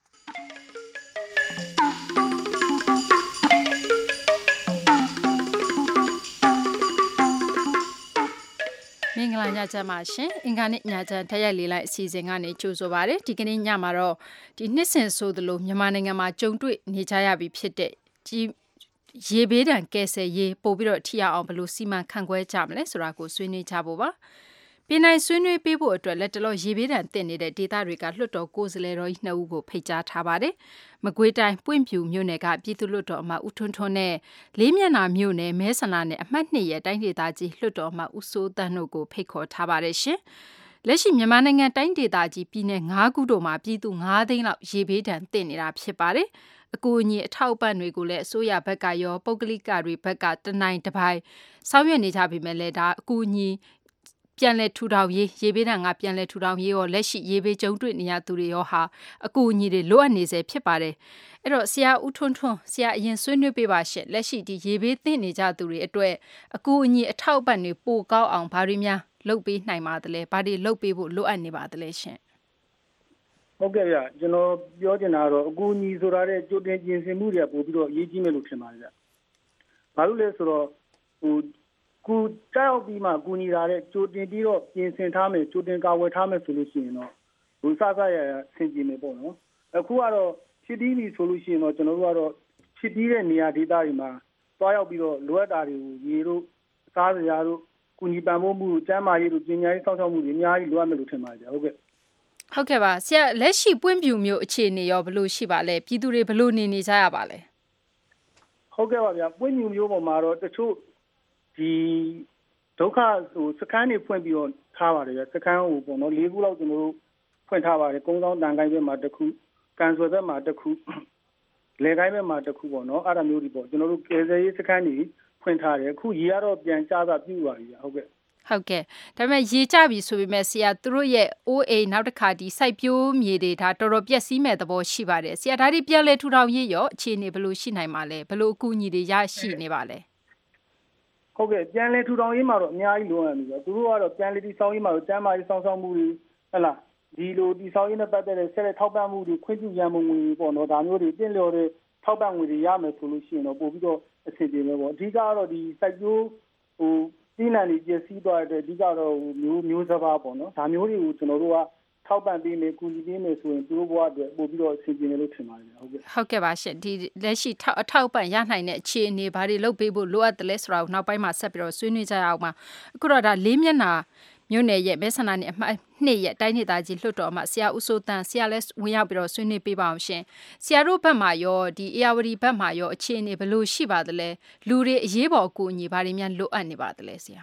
မင်္ဂလာညချမ်းပါရှင်အင်္ဂါနေ့ညချမ်းဓာတ်ရိုက်လေးလိုက်အစီအစဉ်ကနေကြိုဆိုပါရစေဒီကနေ့ညမှာတော့ဒီနှစ်စဉ်ဆိုသလိုမြန်မာနိုင်ငံမှာကြုံတွေ့နေကြရပြီဖြစ်တဲ့ဒီရေဘေးဒဏ်ကယ်ဆယ်ရေးပို့ပြီးတော့ထိရောက်အောင်ဘယ်လိုစီမံခန့်ခွဲကြမလဲဆိုတာကိုဆွေးနွေးကြဖို့ပါပြည်내ဆွေးနွေးပေးဖို့အတွက်လက်တလောရေဘေးဒဏ်တင်နေတဲ့ဒေသတွေကလွှတ်တော်ကိုယ်စားလှယ်တော်ကြီးနှစ်ဦးကိုဖိတ်ကြားထားပါတယ်။မကွေးတိုင်းပွင့်ဖြူမြို့နယ်ကပြည်သူ့လွှတ်တော်အမတ်ဦးထွန်းထွန်းနဲ့လေးမျက်နှာမြို့နယ်မဲဆန္ဒနယ်အမှတ်နှစ်ရဲ့တိုင်းဒေသကြီးလွှတ်တော်အမတ်ဦးစိုးတန်းတို့ကိုဖိတ်ခေါ်ထားပါတယ်ရှင်။လက်ရှိမြန်မာနိုင်ငံတိုင်းဒေသကြီးပြည်내၅ခုတို့မှာပြည်သူ၅သိန်းလောက်ရေဘေးဒဏ်တင်နေတာဖြစ်ပါတယ်။အကူအညီအထောက်အပံ့တွေကိုလည်းအစိုးရဘက်ကရောပုဂ္ဂလိကတွေဘက်ကတနိုင်တစ်ပိုင်းဆောင်ရွက်နေကြပြီမဲ့လည်းဒါအကူအညီပြန်လဲထူထောင်ရေးရေဘေးဒဏ်ကပြန်လဲထူထောင်ရေးရောလက်ရှိရေဘေးကြုံတွေ့နေရသူတွေရောဟာအကူအညီတွေလိုအပ်နေစေဖြစ်ပါတယ်အဲ့တော့ဆရာဦးထွန်းထွန်းဆရာအရင်ဆွေးနွေးပေးပါရှင့်လက်ရှိဒီရေဘေးသင့်နေကြသူတွေအတွက်အကူအညီအထောက်အပံ့တွေပိုကောက်အောင်ဘာတွေများလုပ်ပေးနိုင်ပါသလဲဘာတွေလုပ်ပေးဖို့လိုအပ်နေပါသလဲရှင့်
ဟုတ်ကဲ့ဗျကျွန်တော်ပြောချင်တာကတော့အကူအညီဆိုတာတဲ့ကြိုတင်ပြင်ဆင်မှုတွေကပို့ပြီးတော့အရေးကြီးမယ်လို့ထင်ပါတယ်ဗျဘာလို့လဲဆိုတော့ဟိုကူကြောက်ပြီးမှကူညီလာတဲ့ကြိုတင်ပြီးတော့ပြင်ဆင်ထားမယ်ကြိုတင်ကာဝယ်ထားမယ်ဆိုလို့ရှိရင်တော့ဟိုစစရရဆင်ကြင်နေပေါ့နော်အခုကတော့ဖြစ်ပြီးပြီဆိုလို့ရှိရင်တော့ကျွန်တော်တို့ကတော့ဖြစ်ပြီးတဲ့နေရာဒေသတွေမှာတွားရောက်ပြီးတော့လိုအပ်တာတွေကိုရေတို့စားစရာတို့ကူညီပံ့ပိုးမှုကျန်းမာရေးတို့ပညာရေးစောင့်ရှောက်မှုတွေအများကြီးလိုအပ်မယ်လို့ထင်ပါတယ်ဟုတ်ကဲ့
ဟုတ်ကဲ့ပါဆရာလက်ရှိပွင့်ပြူမျိုးအခြေအနေရောဘယ်လိုရှိပါလဲပြည်သူတွေဘယ်လိုနေနေကြရပါလဲ
ဟုတ်ကဲ့ပါဗျာပွင့်ပြူမျိုးပေါ်မှာတော့တချို့ဒီဒုက္ခဟိုစခန်းတွေဖွင့်ပြီးတော့ထားပါတယ်ဗျစခန်းဟိုပေါ့နော်၄ခုလောက်ကျွန်တော်တို့ဖွင့်ထားပါတယ်ကုန်းဆောင်တန်ကိုင်းဘက်မှာတစ်ခုကန်ဆွယ်ဘက်မှာတစ်ခုလေကိုင်းဘက်မှာတစ်ခုပေါ့နော်အဲ့ဒါမျိုးတွေပေါ့ကျွန်တော်တို့ကယ်ဆယ်ရေးစခန်းတွေဖွင့်ထားတယ်အခုရေကတော့ပြန်ကျတာပြူပါပြီဗျဟုတ်ကဲ့
ဟုတ်ကဲ့ဒါပေမဲ့ရေကျပြီဆိုပေမဲ့ဆရာသူတို့ရဲ့အိုးအိမ်နောက်တစ်ခါဒီစိုက်ပျိုးမြေတွေဒါတော်တော်ပျက်စီးမဲ့သဘောရှိပါတယ်ဆရာဒါတွေပြန်လဲထူထောင်ရေးရောအခြေအနေဘယ်လိုရှိနိုင်မှာလဲဘယ်လိုအကူအညီတွေရရှိနေပါလဲ
ဟုတ်ကဲ့ပြန်လဲထူထောင်ရေးမှာတော့အများကြီးလိုအပ်နေပြီသူတို့ကတော့ပြန်လဲတီဆောင်းရေးမှာတော့ကျန်းမာရေးစောင့်ရှောက်မှုတွေဟဲ့လားဒီလိုတီဆောင်းရေးနဲ့ပတ်သက်တဲ့ဆက်လက်ထောက်ပံ့မှုတွေခွင့်ပြုရမှုတွေပေါ့နော်ဒါမျိုးတွေတင့်လျော်တဲ့ထောက်ပံ့ငွေတွေရမယ်ဆိုလို့ရှိရင်တော့ပို့ပြီးတော့အဆင်ပြေမယ်ပေါ့အဓိကကတော့ဒီစိုက်ပျိုးဟိုဒီနန်တွေပြည့်စည်သွားတဲ့အဓိကတော့မျိုးမျိုးစပါးပေါ့နော်ဒါမျိုးတွေကိုကျွန်တော်တို့ကထောက်ပံ့ပေးမယ်ကူညီပေးမယ်ဆိုရင်သူတို့ဘဝအတွက်ပို့ပြီးတော့အဆင်ပြေမယ်လို့ထင်ပါတယ်ဟုတ်ကဲ့
ဟုတ်ကဲ့ပါရှင့်ဒီလက်ရှိထောက်အထောက်ပံ့ရနိုင်တဲ့အခြေအနေဘာတွေလုပ်ပေးဖို့လိုအပ်တယ်လဲဆိုတာကိုနောက်ပိုင်းမှာဆက်ပြီးတော့ဆွေးနွေးကြရအောင်ပါအခုတော့ဒါလေးမျက်နှာမြို့နယ်ရဲ့မဲဆန္ဒနယ်အမှတ်နှစ်ရဲ့တိုင်းဒေသကြီးလွှတ်တော်မှာဆရာဦးစိုးတန်းဆရာလည်းဝင်ရောက်ပြီးတော့ဆွေးနွေးပေးပါအောင်ရှင်ဆရာတို့ဘက်မှာရောဒီအေယာဝတီဘက်မှာရောအခြေအနေဘယ်လိုရှိပါသလဲလူတွေအရေးပေါ်အကူအညီဘာတွေများလိုအပ်နေပါသလဲဆရာ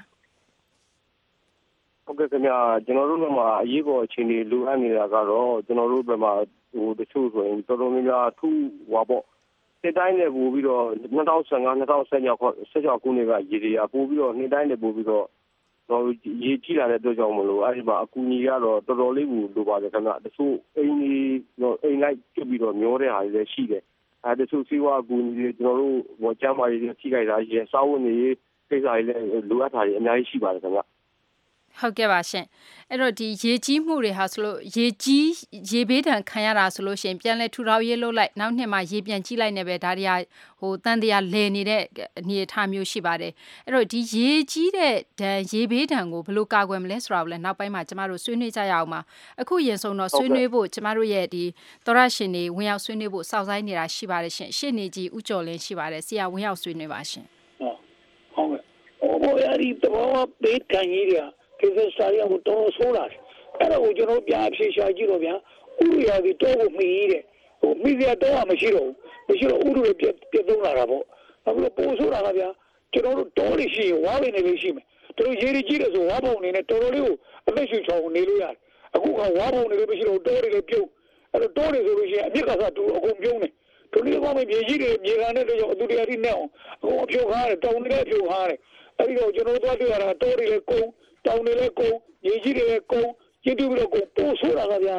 ဟုတ်ကဲ့ခင်ဗျာကျွန်တော်တို့ဘက်မှာအရေးပေါ်အခြေအနေလိုအပ်နေတာကတော့ကျွန်တော်တို့ဘက်မှာဟိုတချို့ဆိုရင်တော်တော်များများထူဟွာပေါ့စစ်တိုင်းနဲ့ပို့ပြီးတော့၂၀၁၅ ၂၀၁၆ခုနှစ်ကရေတွေပို့ပြီးတော့နှစ်တိုင်းနဲ့ပို့ပြီးတော့တော့ရေကြီးလာတဲ့အတွက်ကြောင့်မလို့အဲ့ဒီမှာအကူအညီကတော့တော်တော်လေးကိုလိုပါတယ်ခင်ဗျာတချို့အိမ်ကြီးတော့အိမ်လိုက်ပြပြီးတော့မျောတဲ့ဟာတွေလည်းရှိတယ်အဲတချို့စီးပွားအကူအညီတွေကျွန်တော်တို့ဟိုကျမ်းမာရေးထိခိုက်တာရှိတယ်စားဝတ်နေရေးကိစ္စတွေလည်းလိုအပ်တာတွေအများကြီးရှိပါတယ်ခင်ဗျာ
ဟုတ်ကဲ့ပါရှင်အဲ့တော့ဒီရေကြီးမှုတွေဟာဆိုလို့ရေကြီးရေဘေးဒဏ်ခံရတာဆိုလို့ရှင်ပြန်လဲထူထောင်ရေးလုပ်လိုက်နောက်နှစ်မှာရေပြန်ကြီးလိုက်နေပဲဒါတွေကဟိုတန်တရားလဲနေတဲ့အနေအထားမျိုးရှိပါတယ်အဲ့တော့ဒီရေကြီးတဲ့ဒဏ်ရေဘေးဒဏ်ကိုဘယ်လိုကာကွယ်မလဲဆိုတာကိုလည်းနောက်ပိုင်းမှာကျမတို့ဆွေးနွေးကြရအောင်ပါအခုရင်ဆုံးတော့ဆွေးနွေးဖို့ကျမတို့ရဲ့ဒီသောရရှင်တွေဝင်ရောက်ဆွေးနွေးဖို့စောင့်ဆိုင်းနေတာရှိပါတယ်ရှင်ရှေ့နေကြီးဦးကျော်လင်းရှိပါတယ်ဆရာဝင်ရောက်ဆွေးနွေးပါရှင်
ဟုတ်ကဲ့ဟိုအဲ့ဒီတော့ဘေးဒဏ်ကြီးတွေကိစ္စစားရဖို့တော့ဆိုးလာတယ်အဲ့တော့ကျွန်တော်ပြန်ဖြေရှာကြည့်တော့ဗျာဥရိယာဒီတော့ကိုမှီတဲ့ဟိုမိစရာတော့မရှိတော့မရှိတော့ဥရိယာပြပြသုံးလာတာပေါ့အခုပို့ဆိုတာကဗျာကျွန်တော်တို့တော်ရရှိဝါဝင်နေလို့ရှိမယ်တို့ရေကြီးတယ်ဆိုဝါပုံနေနဲ့တော်တော်လေးကိုအသက်ရှူချောင်းနေလို့ရတယ်အခုကဝါပုံနေလို့မရှိတော့တော်တွေလည်းပြုတ်အဲ့တော့တော်တွေဆိုလို့ရှိရင်အမြင့်ကစားတူအကုန်ပြုံးနေတို့လေးကမှမြေကြီးတွေမြေကန်တဲ့ကြောင့်အတူတရားတိနဲ့အောင်အကုန်အဖြိုခါတယ်တောင်းနေဖြိုခါတယ်အဲ့ဒီတော့ကျွန်တော်တို့တွေ့ရတာတော်တွေလည်းကုန်တောင်းနေလဲကုန်ရေကြီးတွေလည်းကုန်ကျင်းတူပြီးတော့ကုန်ပို့ဆိုတာကဗျာကျ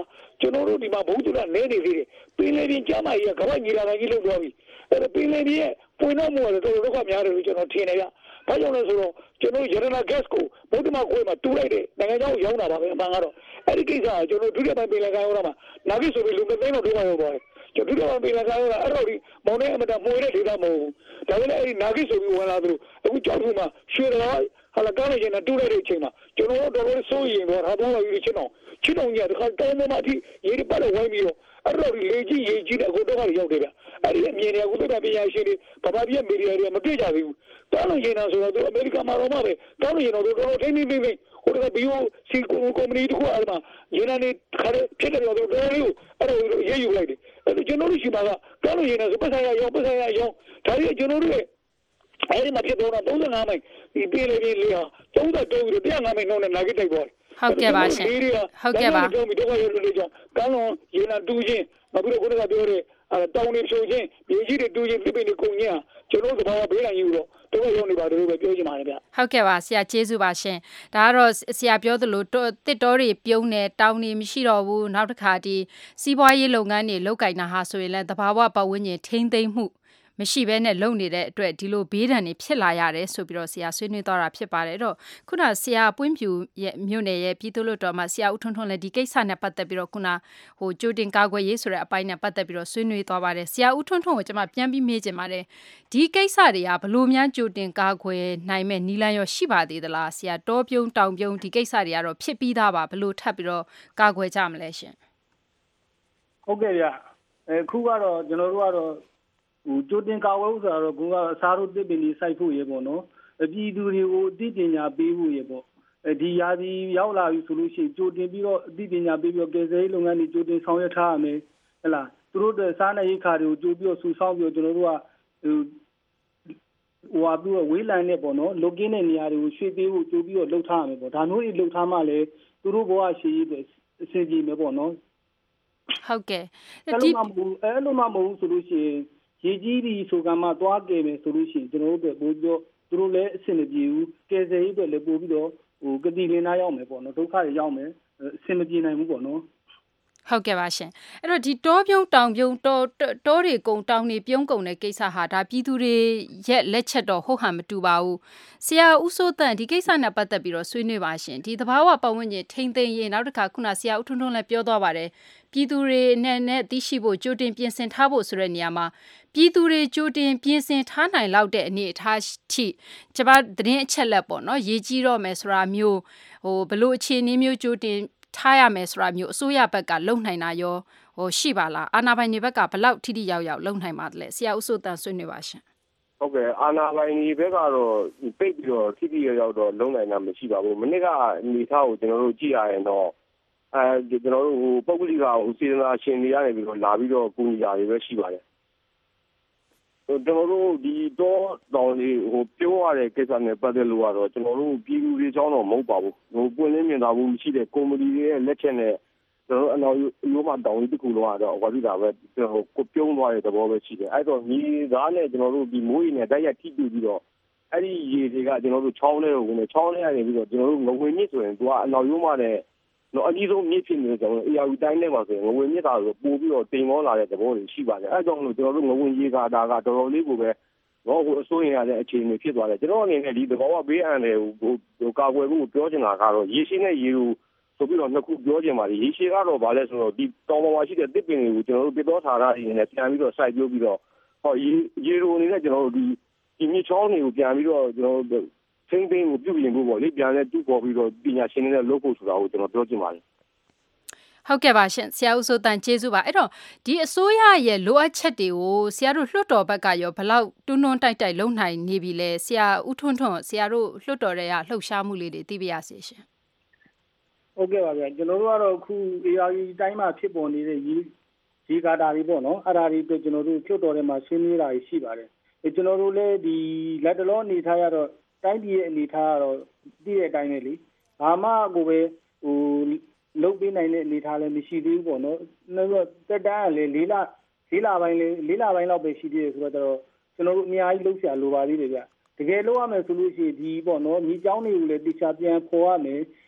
ကျွန်တော်တို့ဒီမှာဘုဒ္ဓကနဲနေသေးတယ်ပင်လယ်ပြင်ကျမ်းမာကြီးကကမ္ဘာညီလာခံကြီးလုပ်သွားပြီအဲ့ဒါပင်လယ်ပြင်ရဲ့ပွင့်တော့မှုကတော့တော်တော်ကများတယ်လို့ကျွန်တော်ထင်တယ်ဗျဘာကြောင့်လဲဆိုတော့ကျွန်တော်ရတနာ gas ကိုဘုဒ္ဓမကွေးမှာတူလိုက်တယ်နိုင်ငံခြားကိုရောင်းတာပါပဲအမှန်ကတော့အဲ့ဒီကိစ္စကကျွန်တော်ဒုတိယပိုင်းပင်လယ်ကမ်းရောမှာနာဂိဆိုပြီးလူမသိန်းတော့ဒုက္ခရောက်သွားတယ်ကျွန်တော်ဒုတိယပိုင်းပင်လယ်ကမ်းရောအဲ့တော့ဒီမောင်နေအမတမွေးတဲ့ဒေသမဟုတ်ဘူးဒါပေမဲ့အဲ့ဒီနာဂိဆိုပြီးဝင်လာသလိုအခုကြောက်ထူမှာရွှေတော်ဟာလာကားနေကျင်တူလိုက်တဲ့အချိန်မှာကျွန်တော်တို့တော်တော်စိုးရင်တော့ဟာတော့ယူချင်အောင်ချစ်အောင်ကြီးတခါတောင်းမှအထိရေးပတ်ဝိုင်းပြီးတော့အဲ့တော့လေကြီးရေးကြီးတဲ့အကုန်တော့ရောက်တယ်ဗျအဲ့ဒီအမြင်တွေကအခုတော့ပညာရှင်တွေဗမာပြည်မီဒီယာတွေမတွေ့ကြသေးဘူးတောင်းလို့ရင်တော့ဆိုတော့အမေရိကန်မှာတော့မှပဲတောင်းလို့ရင်တော့တော်တော်ထိန်းထိန်းသိမ်းသိမ်းဟိုကဘီယိုစီကုမ္ပဏီတခုအဲ့မှာရင်းနေခါဖြစ်တယ်တော့တော်တော်လေးအဲ့တော့ရေးယူလိုက်တယ်အဲ့တော့ကျွန်တော်တို့ရှိမှာကတောင်းလို့ရင်တော့ပတ်ဆိုင်ရရောပတ်ဆိုင်ရရောဒါကြီးကျွန်တော်တို့ရဲ့အဲ့ဒီမှာဖြစ်တော့သုံးဆယ်ငါးမိုင်ဒီပြည်လေပြည်လေဟာသုံးဆယ်တိုးပြီးတော့တစ်ရာငါးမိုင်နှုန်းနဲ့နာဂစ်တိုက်သွားတယ်
ဟုတ်ကဲ့ပါရှင်ဟုတ်ကဲ့ပါ
တော့ဒီတော့ရလို့ကြောင့်ကောင်းလုံးရေနာတူးချင်းနောက်ပြီးတော့ခုနကပြောတဲ့အဲတောင်းနေဖြိုချင်းမြေကြီးတွေတူးချင်းပြပင်းတွေကုန်ချင်းကျွန်တော်တို့ဘာဘေးနိုင်ယူတော့တော့ရုံနေပါတယ်လို့ပဲပြောချင်ပါတယ်ဗျ
ဟုတ်ကဲ့ပါဆရာကျေးဇူးပါရှင်ဒါကတော့ဆရာပြောသလိုတစ်တော်တွေပြုံးနေတောင်းနေမရှိတော့ဘူးနောက်တစ်ခါဒီစီးပွားရေးလုပ်ငန်းတွေလုပ်ကင်တာဟာဆိုရင်လည်းသဘာဝပတ်ဝန်းကျင်ထိမ့်သိမ့်မှုမရှိဘဲနဲ့လုံနေတဲ့အတွက်ဒီလိုဘေးဒဏ်တွေဖြစ်လာရတယ်ဆိုပြီးတော့ဆရာဆွေးနွေးသွားတာဖြစ်ပါတယ်အဲ့တော့ခုနဆရာပွင့်ပြူရဲ့မြို့နယ်ရဲ့ပြည်သူ့လွှတ်တော်မှာဆရာဦးထွန်းထွန်းလည်းဒီကိစ္စနဲ့ပတ်သက်ပြီးတော့ခုနဟိုကြိုတင်ကာကွယ်ရေးဆိုတဲ့အပိုင်းနဲ့ပတ်သက်ပြီးတော့ဆွေးနွေးသွားပါတယ်ဆရာဦးထွန်းထွန်းကိုကျွန်မပြန်ပြီးမေးချင်ပါတယ်ဒီကိစ္စတွေကဘလို့များကြိုတင်ကာကွယ်နိုင်မဲ့နီလန်းရောရှိပါသေးသလားဆရာတောပြုံးတောင်ပြုံးဒီကိစ္စတွေကတော့ဖြစ်ပြီးသားပါဘလို့ထပ်ပြီးတော့ကာကွယ်ကြမလဲရှင်
ဟုတ်ကဲ့ဗျအခုကတော့ကျွန်တော်တို့ကတော့ဟိုကြိုတင်ကာဝယ်ဥဆိုတာတော့ကိုကအစားတို့တစ်ပင်ကြီးစိုက်ဖို့ရေပေါ့နော်ပြည်သူတွေကိုအသိပညာပေးဖို့ရေပေါ့ဒီရာသီရောက်လာပြီဆိုလို့ရှိရင်ကြိုတင်ပြီးတော့အသိပညာပေးပြီးတော့ကယ်ဆယ်ရေးလုပ်ငန်းတွေကြိုတင်ဆောင်ရွက်ထားရမယ်ဟဲ့လားသူတို့တွေစားနေရေးခါတွေကိုကြိုပြီးတော့ဆူဆောင်းပြီးတော့ကျွန်တော်တို့ကဟိုဟိုအပြီးတော့ဝေးလံနဲ့ပေါ့နော်လုတ်ကင်းတဲ့နေရာတွေကိုရွှေ့ပေးဖို့ကြိုပြီးတော့လှုပ်ထားရမယ်ပေါ့ဒါမျိုးတွေလှုပ်ထားမှလည်းသူတို့ဘဝရှိရေးအတွက်အဆင်ပြေမယ်ပေါ့နော်
ဟုတ်ကဲ့
အဲ့လိုမှမဟုတ်အဲ့လိုမှမဟုတ်ဆိုလို့ရှိရင်ရေကြီးပြီးဆိုကမှသွားကြမယ်ဆိုလို့ရှိရင်ကျွန်တော်တို့ပို့ပြီးတော့သူတို့လည်းအဆင်မပြေဘူးကယ်ဆယ်ရေးအတွက်လည်းပို့ပြီးတော့ဟိုကတိလင်းသားရောက်မယ်ပေါ့နော်ဒုက္ခတွေရောက်မယ်အဆင်မပြေနိုင်ဘူးပေါ့နော်
ဟုတ်ကဲ့ပါရှင်အဲ့တော့ဒီတောပြုံးတောင်ပြုံးတောတောတွေကုံတောင်တွေပြုံးကုံတဲ့ကိစ္စဟာဒါပြည်သူတွေရဲ့လက်ချက်တော့ဟုတ်ဟန်မတူပါဘူးဆရာဦးစိုးတန်ဒီကိစ္စနဲ့ပတ်သက်ပြီးတော့ဆွေးနွေးပါရှင်ဒီသဘာဝပတ်ဝန်းကျင်ထိမ့်သိမ်းရေးနောက်တစ်ခါခုနဆရာဦးထွန်းထွန်းလည်းပြောသွားပါတယ်ပြည်သူတွေနဲ့နဲ့သိရှိဖို့ကြိုတင်ပြင်ဆင်ထားဖို့ဆိုတဲ့နေရာမှာပြည်သူတွေကြိုတင်ပြင်ဆင်ထားနိုင်လောက်တဲ့အနေအထားထိကျမသတင်းအချက်လက်ပေါ့နော်ရေးကြည့်တော့မယ်ဆိုတာမျိုးဟိုဘလို့အခြေအနေမျိုးကြိုတင်ထားရမယ်ဆိုတာမျိုးအစိုးရဘက်ကလုံနိုင်တာရောဟိုရှိပါလားအာဏာပိုင်တွေဘက်ကဘလောက်ထိထိရောက်ရောက်လုံနိုင်ပါသလဲဆရာဦးစိုးတန်ဆွေးနွေးပါရှင်
ဟုတ်ကဲ့အာဏာပိုင်တွေဘက်ကတော့ပိတ်ပြီးတော့ထိထိရောက်ရောက်တော့လုံနိုင်တာမရှိပါဘူးမနစ်ကအနေထားကိုကျွန်တော်တို့ကြည့်ရရင်တော့အဲကျွန်တော်တို့ဟိုပုဂ္ဂလိကဟိုစေတနာရှင်တွေရတယ်ပြီးတော့လာပြီးတော့ကူညီတာတွေပဲရှိပါတယ်ကျွန်တော်တို့ဒီတော့တောင်လေးဟိုပြောရတဲ့ကိစ္စနဲ့ပတ်သက်လို့ကတော့ကျွန်တော်တို့ပြည်သူတွေအကြောင်းတော့မဟုတ်ပါဘူးဟိုပွင့်လင်းမြင်သာမှုမရှိတဲ့ကုမ္ပဏီတွေရဲ့လက်ချက်နဲ့ကျွန်တော်အနောက်ရိုးမှတောင်ကြီးတစ်ခုလုံးကတော့ဟောဒီတာပဲကျွန်တော်ကိုပြုံးသွားတဲ့သဘောပဲရှိတယ်အဲ့တော့ညီသားနဲ့ကျွန်တော်တို့ဒီမိုးရီနဲ့တိုက်ရိုက်ထိတွေ့ပြီးတော့အဲ့ဒီရေတွေကကျွန်တော်တို့ချောင်းထဲကိုဝင်ချောင်းထဲကနေပြီးတော့ကျွန်တော်တို့ငဝင်မြစ်ဆိုရင်သူကအနောက်ရိုးမှနဲ့တော့အကြီးဆုံးမြစ်ဖြစ်နေတဲ့ကျွန်တော်အေယာဝတီတိုင်းထဲမှာဆိုရင်ငဝင်မြစ်တာကိုပို့ပြီးတော့တင်မောလာတဲ့သဘောတွေရှိပါတယ်အဲကြောင့်လို့ကျွန်တော်တို့ငဝင်ရေကာတာကတော်တော်လေးကိုပဲတော့ဟိုအစိုးရရတဲ့အခြေအနေဖြစ်သွားတယ်ကျွန်တော်အနေနဲ့ဒီသဘောဝဘေးအန္တရာယ်ကိုဟိုကာကွယ်ဖို့ပြောချင်တာကတော့ရေရှင်းတဲ့ရေကိုဆိုပြီးတော့နှစ်ခုပြောချင်ပါတယ်ရေရှည်ကတော့ဗာလဲဆိုတော့ဒီတောင်ပေါ်မှာရှိတဲ့တစ်ပင်တွေကိုကျွန်တော်တို့ပြတော်ထားတာတွေနဲ့ပြန်ပြီးတော့စိုက်ပျိုးပြီးတော့ဟောရေရေလိုအနေနဲ့ကျွန်တော်တို့ဒီဒီမြစ်ချောင်းတွေကိုပြန်ပြီးတော့ကျွန်တော်တို့သိန်းသိန်းကိုပြုပြင်ဖို့ပေါ့လေပြန်လဲတူပေါ်ပြီးတော့ပညာရှင်တွေနဲ့လုပ်ဖို့ဆိုတာကိုကျွန်တော်ပြောချင်ပါတယ်
ဟုတ်ကဲ့ပါရှင်ဆရာဦးစိုးတန်ကျေးဇူးပါအဲ့တော့ဒီအစိုးရရဲ့လိုအပ်ချက်တွေကိုဆရာတို့လွှတ်တော်ဘက်ကရောဘလောက်တွန်းတွန်းတိုက်တိုက်လုပ်နိုင်နေပြီလဲဆရာဦးထွန်းထွန်းဆရာတို့လွှတ်တော်တွေကလှုပ်ရှားမှုလေးတွေသိပြရစီရှင်
ဟုတ်ကဲ့ပါဗျာကျွန်တော်တို့ကတော့အခု A R E တိုင်းမှာဖြစ်ပေါ်နေတဲ့ရေရေကာတာတွေပေါ့နော်အဲ့ဒါတွေအတွက်ကျွန်တော်တို့လွှတ်တော်ထဲမှာရှင်းပြတာရှိပါတယ်အဲကျွန်တော်တို့လည်းဒီလက်တလောအနေထားရတော့တိုင်းပြည်ရဲ့အနေထားကတော့တည့်တဲ့အတိုင်းပဲလေဘာမှကိုပဲဟိုလုတ်ပေးနိုင်တဲ့အနေထားလည်းမရှိသေးဘူးပေါ့နော်နောက်တက်တန်းကလည်းလေးလလေးလပိုင်းလေးလေးလပိုင်းလောက်ပဲရှိသေးတယ်ဆိုတော့ကျွန်တော်တို့အများကြီးလှုပ်ရှားလိုပါသေးတယ်ဗျတကယ်လို့ရမယ်ဆိုလို့ရှိရင်ဒီပေါ့နော်မြေကြောင်းတွေကိုလည်းတခြားပြန်ဖော်ရမယ်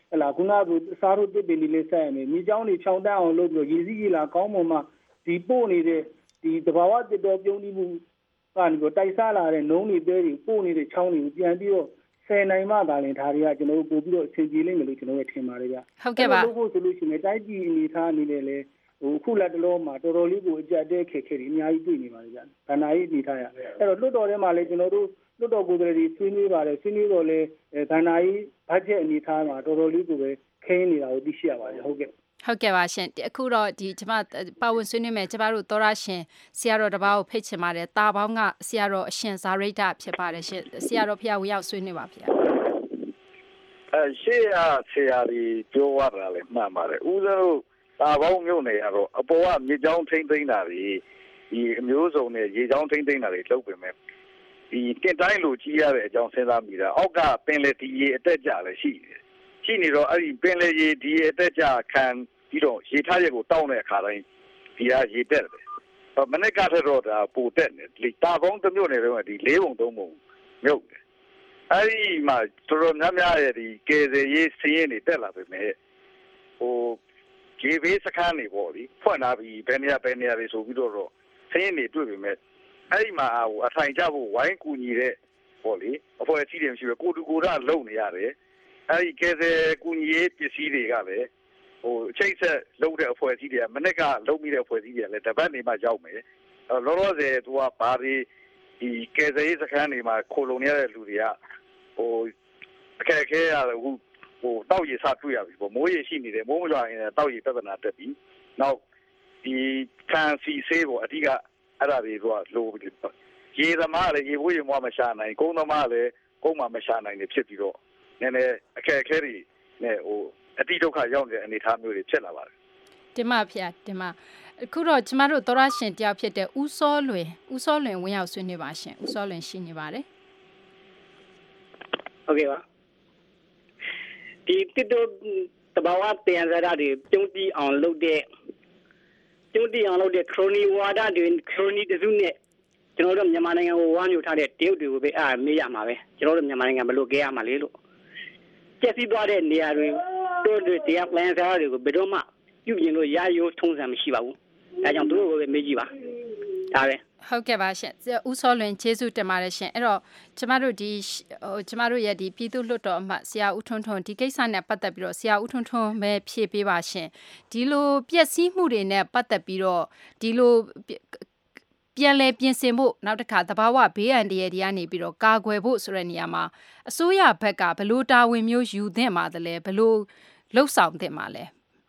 ဟလာခုနကစားတို့တစ်ပင်လေးဆက်ရမယ်မြေကြောင်းတွေခြောင်တန်းအောင်လုပ်ပြီးရေစီးရေလာကောင်းမွန်မှဒီပို့နေတဲ့ဒီတဘာဝတစ်တော်ပြုံးပြီးမှုကနေတော့တိုက်စားလာတဲ့နှုံးတွေတဲတွေပို့နေတဲ့ချောင်းတွေကိုပြန်ပြီးတော့ဆယ်နိုင်မှသာလင်ဒါတွေကကျွန်တော်တို့ပို့ပြီးတော့အဆင်ပြေလိမ့်မယ်လို့ကျွန်တော်တို့ထင်ပါတယ်ဗျ
ဟုတ်ကဲ့ပါ
လို့ဖို့ဆိုလို့ရှိရင်တိုက်ပြည်အနေထားအနေနဲ့လဲဟိုခုလက်တလုံးမှာတော်တော်လေးကိုအကြက်တဲခက်ခဲတွေအများကြီးတွေ့နေပါတယ်ဗျ။ဗန္နာရေးအနေထားရ။အဲ့တော့လွတ်တော်ထဲမှာလည်းကျွန်တော်တို့လွတ်တော်ကိုယ်စားလှယ်တွေဆွေးနွေးပါတယ်ဆွေးနွေးတော့လဲဗန္နာရေးဘတ်ဂျက်အနေထားမှာတော်တော်လေးကိုပဲခင်းနေတာကိုသိရှိရပါတယ်ဟုတ်ကဲ့
ဟုတ်ကဲ့ပါရှင်အခုတော့ဒီကျွန်မပါဝင်ဆွေးနွေးမယ်ကျွန်မတို့သောရရှင်ဆရာတော်တပါးကိုဖိတ်ချင်ပါတယ်တာပေါင်းကဆရာတော်အရှင်ဇာရိတ္တဖြစ်ပါတယ်ရှင်ဆရာတော်ဖျားဝင်ရောက်ဆွေးနွေးပါဗျာ
အဲရှေ့ရဆရာကြီးပြောရတာလေမှန်ပါတယ်ဦးဇင်းတာပေါင်းမြို့နယ်ကတော့အပေါ်ကမြေကြောင်းထိမ့်သိမ်းတာတွေဒီအမျိုးစုံနဲ့ရေကြောင်းထိမ့်သိမ်းတာတွေလုပ်ပေမဲ့ဒီတင်တိုင်းလိုကြီးရတဲ့အကြောင်းစဉ်းစားမိတာအောက်ကပင်လေဒီရေအတက်ကြလည်းရှိတယ်ရှိနေတော့အဲ့ဒီပင်လေရေဒီရေအတက်ကြခံပြီးတော့ရေထားရက်ကိုတောင်းတဲ့အခါတိုင်းဒီဟာရေတက်တယ်မနေ့ကထတော့ဒါပိုတက်နေဒီတာပေါင်းတစ်မြို့နယ်တော့ဒီလေးပုံသုံးပုံမြုပ်တယ်အဲ့ဒီမှာတော်တော်များများရဲ့ဒီကေဇေရေးစင်းရင်းတွေတက်လာပေမဲ့ဟိုဂျေဘေးစခန်းနေပေါ့လေဖွင့်လာပြီးဘယ်နေရာဘယ်နေရာတွေဆိုပြီးတော့ဆင်းနေတွေ့ပေမဲ့အဲ့ဒီမှာဟိုအထိုင်ကျဖို့ဝိုင်းကူညီတဲ့ပေါ့လေအဖွဲ့အစည်းတွေမရှိဘူးကိုတူကိုရလုံနေရတယ်အဲ့ဒီကဲဆယ်ကူညီရေးပစ္စည်းတွေကလည်းဟိုအချိတ်ဆက်လုပ်တဲ့အဖွဲ့အစည်းတွေကမနေ့ကလုပ်မိတဲ့အဖွဲ့အစည်းတွေကလည်းတပတ်နေမှရောက်မယ်လောလောဆယ်သူကဘာတွေဒီကဲဆယ်ရေးစခန်းတွေမှာခိုလုံနေရတဲ့လူတွေကဟိုအခက်အခဲရတယ်ဟိုဟိုတောက်ရည်စတွေ့ရပြီပေါ့မိုးရည်ရှိနေတယ်မိုးမကြရင်တောက်ရည်ပြဿနာတက်ပြီနောက်ဒီကန်စီဆေးပေါ့အဓိကအဲ့ဒါတွေကလိုရေသမားလည်းရေဘိုးရေမွားမရှာနိုင်ကုန်းသမားလည်းကုန်းမှာမရှာနိုင်နေဖြစ်ပြီးတော့နည်းနည်းအခက်အခဲတွေနဲ့ဟိုအတိဒုက္ခရောက်နေတဲ့အနေအထားမျိုးတွေဖြစ်လာပါတယ်
တင်ပါဗျာတင်ပါအခုတော့ကျမတို့သောရရှင်တယောက်ဖြစ်တဲ့ဦးစောလွင်ဦးစောလွင်ဝင်ရောက်ဆွေးနွေးပါရှင်ဦးစောလွင်ရှိနေပါတယ်
ဟုတ်ကဲ့ပါဒီတစ်တို့တဘာဝတရားစရာတွေပြုံးတီးအောင်လုပ်တဲ့ပြုံးတီးအောင်လုပ်တဲ့ခရိုနီဝါဒတွေခရိုနီတစုနဲ့ကျွန်တော်တို့မြန်မာနိုင်ငံကိုဝါမျိုးထားတဲ့တရုတ်တွေကိုပဲအာမေးရမှာပဲကျွန်တော်တို့မြန်မာနိုင်ငံဘယ်လိုကြရမှာလဲလို့ကျက်စီးသွားတဲ့နေရာတွေတို့တွေတရားplan စရာတွေကိုဘယ်တော့မှပြုပြင်လို့ရရိုးထုံးစံမရှိပါဘူးဒါကြောင့်တို့ကိုပဲမေးကြည့်ပါဒါပဲ
ဟုတ်ကဲ့ပါရှင်ဦးစောလွင်ကျေးဇူးတင်ပါတယ်ရှင်အဲ့တော့ကျမတို့ဒီဟိုကျမတို့ရဲ့ဒီပြည်သူ့လွှတ်တော်အမတ်ဆရာဦးထွန်းထွန်းဒီကိစ္စနဲ့ပတ်သက်ပြီးတော့ဆရာဦးထွန်းထွန်းပဲဖြေပေးပါရှင်ဒီလိုပျက်စီးမှုတွေနဲ့ပတ်သက်ပြီးတော့ဒီလိုပြန်လဲပြင်ဆင်ဖို့နောက်တစ်ခါသဘာဝဘေးအန္တရာယ်တွေကနေပြီးတော့ကာကွယ်ဖို့ဆိုတဲ့နေရာမှာအစိုးရဘက်ကဘလို့တာဝန်မျိုးယူသင့်ပါတယ်လဲဘလို့လှုပ်ဆောင်သင့်ပါလဲ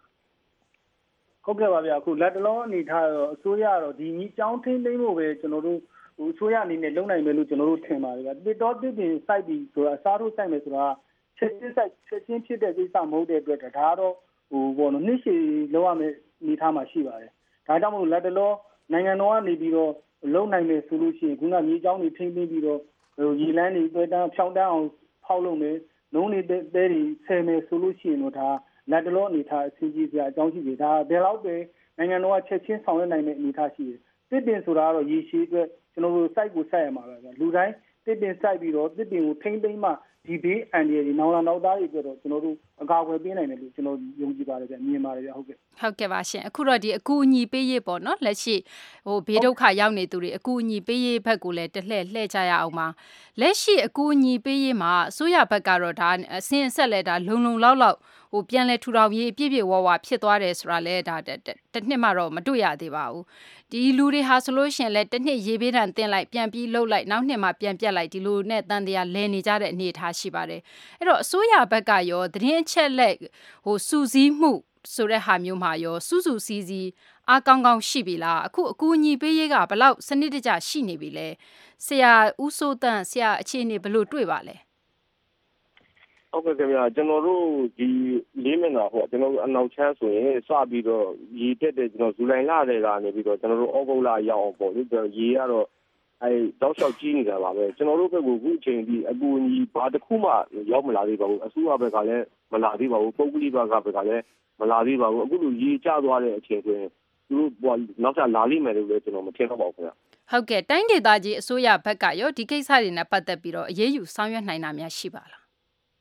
ဟုတ်ကဲ့ပါဗျာအခုလက်တလုံးအနေထားတော့အစိုးရတော့ဒီကြီးကြောင်းထင်းသိမ်းဖို့ပဲကျွန်တော်တို့ဟိုအစိုးရအနေနဲ့လုပ်နိုင်မယ်လို့ကျွန်တော်တို့ထင်ပါတယ်ဗျာတစ်တော့တစ်ပင်စိုက်ပြီးဆိုတာအစားထိုးစိုက်မယ်ဆိုတာချက်ချင်းစိုက်ချက်ချင်းဖြစ်တဲ့ကိစ္စမဟုတ်တဲ့အတွက်ဒါတော့ဟိုဘောနော်နှစ်ရှည်လောက်ရမယ်အနေထားမှာရှိပါတယ်ဒါကြောင့်မို့လက်တလုံးနိုင်ငံတော်ကနေပြီးတော့လုံနိုင်မယ်ဆိုလို့ရှိရင်ခုနမြေကြောင်းတွေထိမ့်သိမ်းပြီးတော့ဟိုရေလန်းတွေတွဲတန်းဖြောင်းတန်းအောင်ဖောက်လုပ်မယ်နှုံးနေတဲ့တဲတွေဆယ်မယ်ဆိုလို့ရှိရင်တော့ဒါလက်တလုံးအနေထားအဆင်ပြေစရာအကြောင်းရှိတယ်ဒါဘယ်လောက်ပဲနိုင်ငံတော်ကချက်ချင်းဆောင်ရွက်နိုင်တဲ့အနေထားရှိတယ်တစ်ပင်ဆိုတာကတော့ရေရှည်အတွက်ကျွန်တော်တို့စိုက်ကိုစိုက်ရမှာပဲလူတိုင်းတစ်ပင်စိုက်ပြီးတော့တစ်ပင်ကိုထိမ့်သိမ်းမှဒီဘေးအန္တရာယ်တွေနောင်လာနောက်သားတွေအတွက်တော့ကျွန်တော်တို့အကာအကွယ်ပေးနိုင်တယ်လို့ကျွန်တော်ယုံကြည်ပါတယ်ဗျမြင်ပါတယ်ဗျဟုတ်ကဲ့
ဟုတ်ကဲ့ပါရှင်အခုတော့ဒီအကူအညီပေးရေးပေါ့နော်လက်ရှိဟိုဘေးဒုက္ခရောက်နေသူတွေအကူအညီပေးရေးဘက်ကိုလည်းတလှည့်လှည့်ကြရအောင်ပါလက်ရှိအကူအညီပေးရေးမှာအစိုးရဘက်ကတော့ဒါအစင်းအဆက်လဲဒါလုံလုံလောက်လောက်ဟိုပြန်လဲထူထောင်ရေးပြည့်ပြည့်ဝဝဖြစ်သွားတယ်ဆိုတာလဲဒါတစ်နှစ်မှတော့မတွေ့ရသေးပါဘူးဒီလူတွေဟာဆိုလို့ရှိရင်လဲတစ်နှစ်ရေပေးတန်တင်လိုက်ပြန်ပြီးလှုပ်လိုက်နောက်နှစ်မှပြန်ပြတ်လိုက်ဒီလိုနဲ့တန်တရားလဲနေကြတဲ့အနေအထားရှိပါတယ်အဲ့တော့အစိုးရဘက်ကရောသတင်းအချက်လက်ဟိုစူးစီးမှုဆိုတဲ့ဟာမျိုးမှာရောစူးစူးစီးစီးအားကောင်းကောင်းရှိပြီလားအခုအကူအညီပေးရေးကဘလောက်စနစ်တကျရှိနေပြီလဲဆရာဦးစိုးတန်းဆရာအခြေအနေဘယ်လိုတွေ့ပါလဲ
ဟုတ်ကဲ့ခင်ဗျာကျွန်တော်တို့ဒီလေးမျက်နှာဟောကျွန်တော်တို့အနောက်ချမ်းဆိုရင်စပြီးတော့ရေတက်တဲ့ကျွန်တော်ဇူလိုင်လတဲ့ကနေပြီးတော့ကျွန်တော်တို့ဩဂုတ်လရောက်အောင်ပေါ့လေရေကတော့အဲတောက်လျှောက်ကြီးနေတာပါပဲကျွန်တော်တို့ဘက်ကအခုအချိန်ဒီအကူအညီဘာတစ်ခုမှရောက်မလာသေးပါဘူးအစိုးရဘက်ကလည်းမလာသေးပါဘူးပုဂ္ဂလိကဘက်ကလည်းမလာသေးပါဘူးအခုလိုရေကျသွားတဲ့အချိန်ဆိုရင်သူတို့နောက်ထပ်လာလိမ့်မယ်လို့လည်းကျွန်တော်မထင်တော့ပါဘူးခင်ဗျာ
ဟုတ်ကဲ့တိုင်းဒေသကြီးအစိုးရဘက်ကရောဒီကိစ္စတွေနဲ့ပတ်သက်ပြီးတော့အရေးယူဆောင်ရွက်နိုင်တာများရှိပါလား
အ